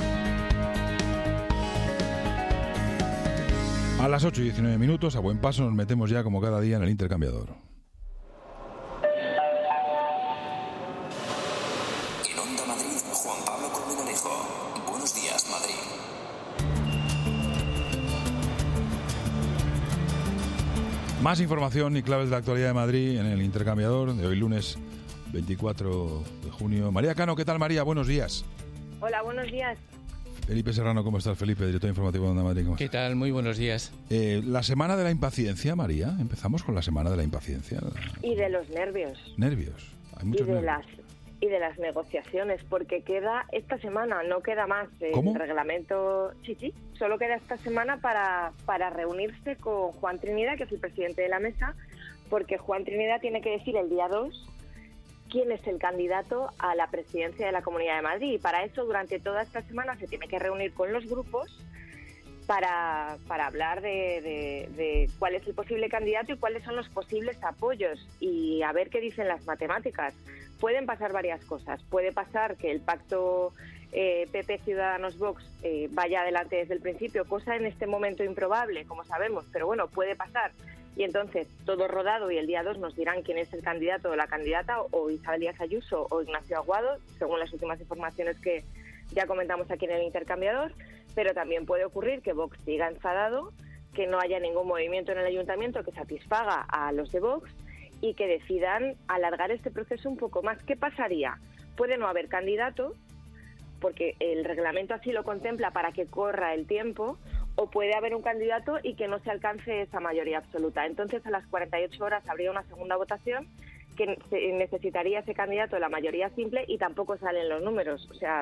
A las ocho y diecinueve minutos, a buen paso, nos metemos ya como cada día en el intercambiador. Más información y claves de la actualidad de Madrid en el intercambiador de hoy lunes veinticuatro de junio. María Cano, ¿qué tal, María? Buenos días. Hola, buenos días. Felipe Serrano, ¿cómo estás, Felipe? Director informativo de Onda Madrid. ¿Cómo ¿Qué estás? tal? Muy buenos días. Eh, la semana de la impaciencia, María. Empezamos con la semana de la impaciencia. Y de los nervios. Nervios. Hay muchos y de nervios. las y de las negociaciones, porque queda esta semana, no queda más. El ¿Cómo? reglamento, sí, sí, solo queda esta semana para, para reunirse con Juan Trinidad, que es el presidente de la mesa, porque Juan Trinidad tiene que decir el día dos quién es el candidato a la presidencia de la Comunidad de Madrid. Y para eso, durante toda esta semana, se tiene que reunir con los grupos para, para hablar de, de, de cuál es el posible candidato y cuáles son los posibles apoyos y a ver qué dicen las matemáticas. Pueden pasar varias cosas. Puede pasar que el pacto eh, P P Ciudadanos-Vox eh, vaya adelante desde el principio, cosa en este momento improbable, como sabemos, pero bueno, puede pasar. Y entonces, todo rodado y el día dos nos dirán quién es el candidato o la candidata, o Isabel Díaz Ayuso o Ignacio Aguado, según las últimas informaciones que ya comentamos aquí en el intercambiador. Pero también puede ocurrir que Vox siga enfadado, que no haya ningún movimiento en el ayuntamiento que satisfaga a los de Vox y que decidan alargar este proceso un poco más. ¿Qué pasaría? Puede no haber candidato, porque el reglamento así lo contempla para que corra el tiempo, o puede haber un candidato y que no se alcance esa mayoría absoluta. Entonces, a las cuarenta y ocho horas habría una segunda votación que necesitaría ese candidato la mayoría simple y tampoco salen los números. O sea,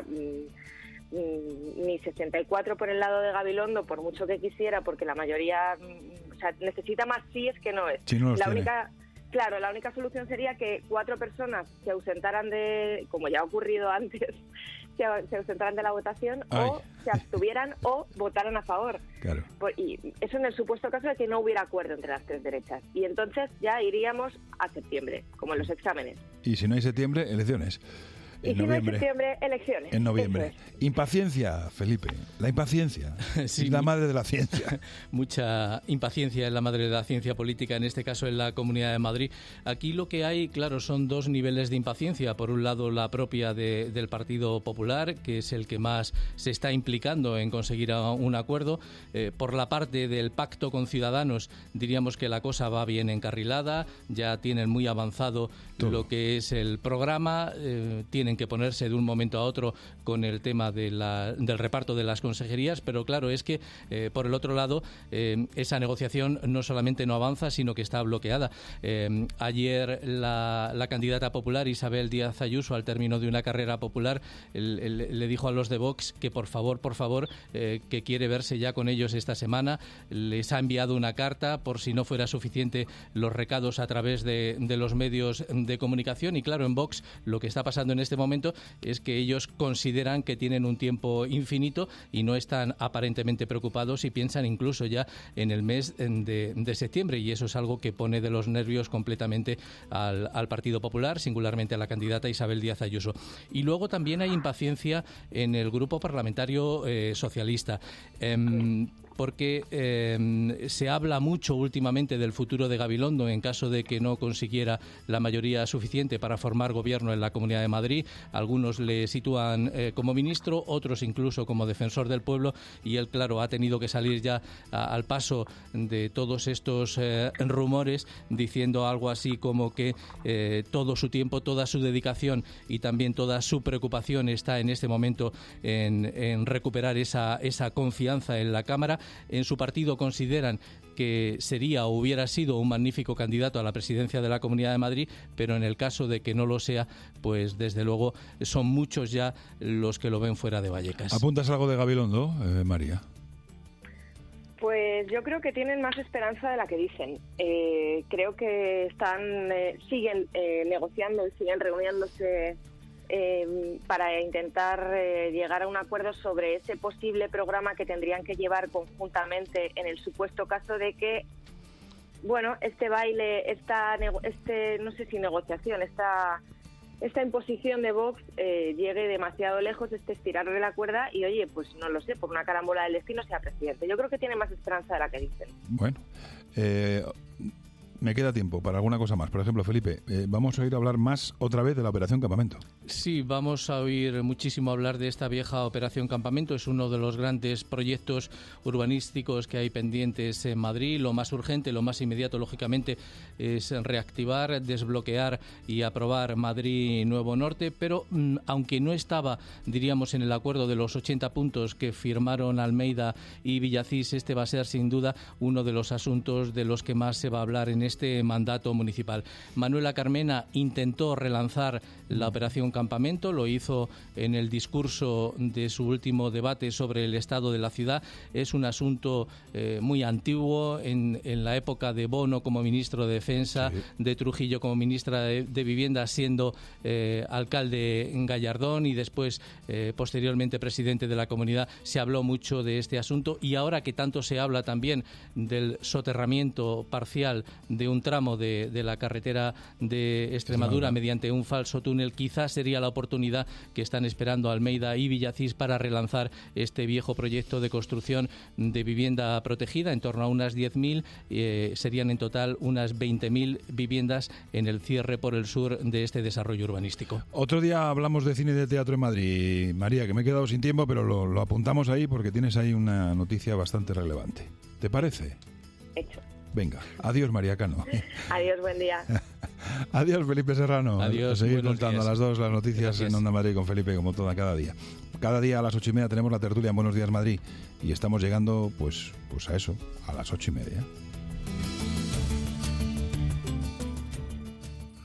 ni sesenta y cuatro por el lado de Gabilondo, por mucho que quisiera, porque la mayoría, o sea, necesita más síes que no es. Sí, no los la tiene. única Claro, la única solución sería que cuatro personas se ausentaran de, como ya ha ocurrido antes, se, se ausentaran de la votación. Ay. O se abstuvieran o votaran a favor. Claro. Por, y eso en el supuesto caso de que no hubiera acuerdo entre las tres derechas. Y entonces ya iríamos a septiembre, como en los exámenes. Y si no hay septiembre, elecciones. Y En si no hay noviembre. septiembre, elecciones. En noviembre. Eso es. Impaciencia, Felipe. La impaciencia. Sí, es la madre de la ciencia. Mucha impaciencia es la madre de la ciencia política, en este caso en la Comunidad de Madrid. Aquí lo que hay, claro, son dos niveles de impaciencia. Por un lado, la propia de, del Partido Popular, que es el que más se está implicando en conseguir un acuerdo. Eh, por la parte del pacto con Ciudadanos, diríamos que la cosa va bien encarrilada. Ya tienen muy avanzado Todo. lo que es el programa. Eh, tienen tienen que ponerse de un momento a otro con el tema de la, del reparto de las consejerías, pero claro, es que eh, por el otro lado eh, esa negociación no solamente no avanza, sino que está bloqueada. Eh, ayer la, la candidata popular Isabel Díaz Ayuso, al término de una carrera popular, el, el, le dijo a los de Vox que por favor, por favor, eh, que quiere verse ya con ellos esta semana. Les ha enviado una carta por si no fuera suficiente los recados a través de, de los medios de comunicación, y claro, en Vox lo que está pasando en este momento es que ellos consideran que tienen un tiempo infinito y no están aparentemente preocupados y piensan incluso ya en el mes de, de septiembre, y eso es algo que pone de los nervios completamente al, al Partido Popular, singularmente a la candidata Isabel Díaz Ayuso. Y luego también hay impaciencia en el grupo parlamentario eh, socialista. Eh, porque eh, se habla mucho últimamente del futuro de Gabilondo en caso de que no consiguiera la mayoría suficiente para formar gobierno en la Comunidad de Madrid. Algunos le sitúan eh, como ministro, otros incluso como defensor del pueblo, y él, claro, ha tenido que salir ya a, al paso de todos estos eh, rumores, diciendo algo así como que eh, todo su tiempo, toda su dedicación y también toda su preocupación está en este momento en, en recuperar esa, esa confianza en la Cámara. En su partido consideran que sería o hubiera sido un magnífico candidato a la presidencia de la Comunidad de Madrid, pero en el caso de que no lo sea, pues desde luego son muchos ya los que lo ven fuera de Vallecas. ¿Apuntas algo de Gabilondo, eh, María? Pues yo creo que tienen más esperanza de la que dicen. Eh, creo que están eh, siguen eh, negociando y siguen reuniéndose Eh, para intentar eh, llegar a un acuerdo sobre ese posible programa que tendrían que llevar conjuntamente en el supuesto caso de que, bueno, este baile, esta, este, no sé si negociación, esta, esta imposición de Vox eh, llegue demasiado lejos, este estirarle la cuerda y, oye, pues no lo sé, por una carambola del destino sea presidente. Yo creo que tiene más esperanza de la que dicen. Bueno, eh... me queda tiempo para alguna cosa más. Por ejemplo, Felipe, eh, vamos a oír hablar más otra vez de la Operación Campamento. Sí, vamos a oír muchísimo hablar de esta vieja Operación Campamento. Es uno de los grandes proyectos urbanísticos que hay pendientes en Madrid. Lo más urgente, lo más inmediato, lógicamente, es reactivar, desbloquear y aprobar Madrid Nuevo Norte. Pero mmm, aunque no estaba, diríamos, en el acuerdo de los ochenta puntos que firmaron Almeida y Villacís, este va a ser sin duda uno de los asuntos de los que más se va a hablar en este mandato municipal. Manuela Carmena intentó relanzar la Operación Campamento, lo hizo en el discurso de su último debate sobre el estado de la ciudad. Es un asunto eh, muy antiguo, en, en la época de Bono como ministro de Defensa, sí. de Trujillo como ministra de, de Vivienda, siendo eh, alcalde en Gallardón y después, eh, posteriormente, presidente de la comunidad. Se habló mucho de este asunto, y ahora que tanto se habla también del soterramiento parcial de un tramo de, de la carretera de Extremadura mediante un falso túnel, quizás sería la oportunidad que están esperando Almeida y Villacís para relanzar este viejo proyecto de construcción de vivienda protegida. En torno a unas diez mil, eh, serían en total unas veinte mil viviendas en el cierre por el sur de este desarrollo urbanístico. Otro día hablamos de cine y de teatro en Madrid. María, que me he quedado sin tiempo, pero lo, lo apuntamos ahí porque tienes ahí una noticia bastante relevante. ¿Te parece? Hecho. Venga, adiós María Cano. Adiós, buen día. Adiós Felipe Serrano. Adiós. Seguir contando días. a las dos las noticias Gracias. En Onda Madrid con Felipe, como toda cada día. Cada día a las ocho y media tenemos la tertulia en Buenos Días Madrid y estamos llegando pues, pues a eso, a las ocho y media.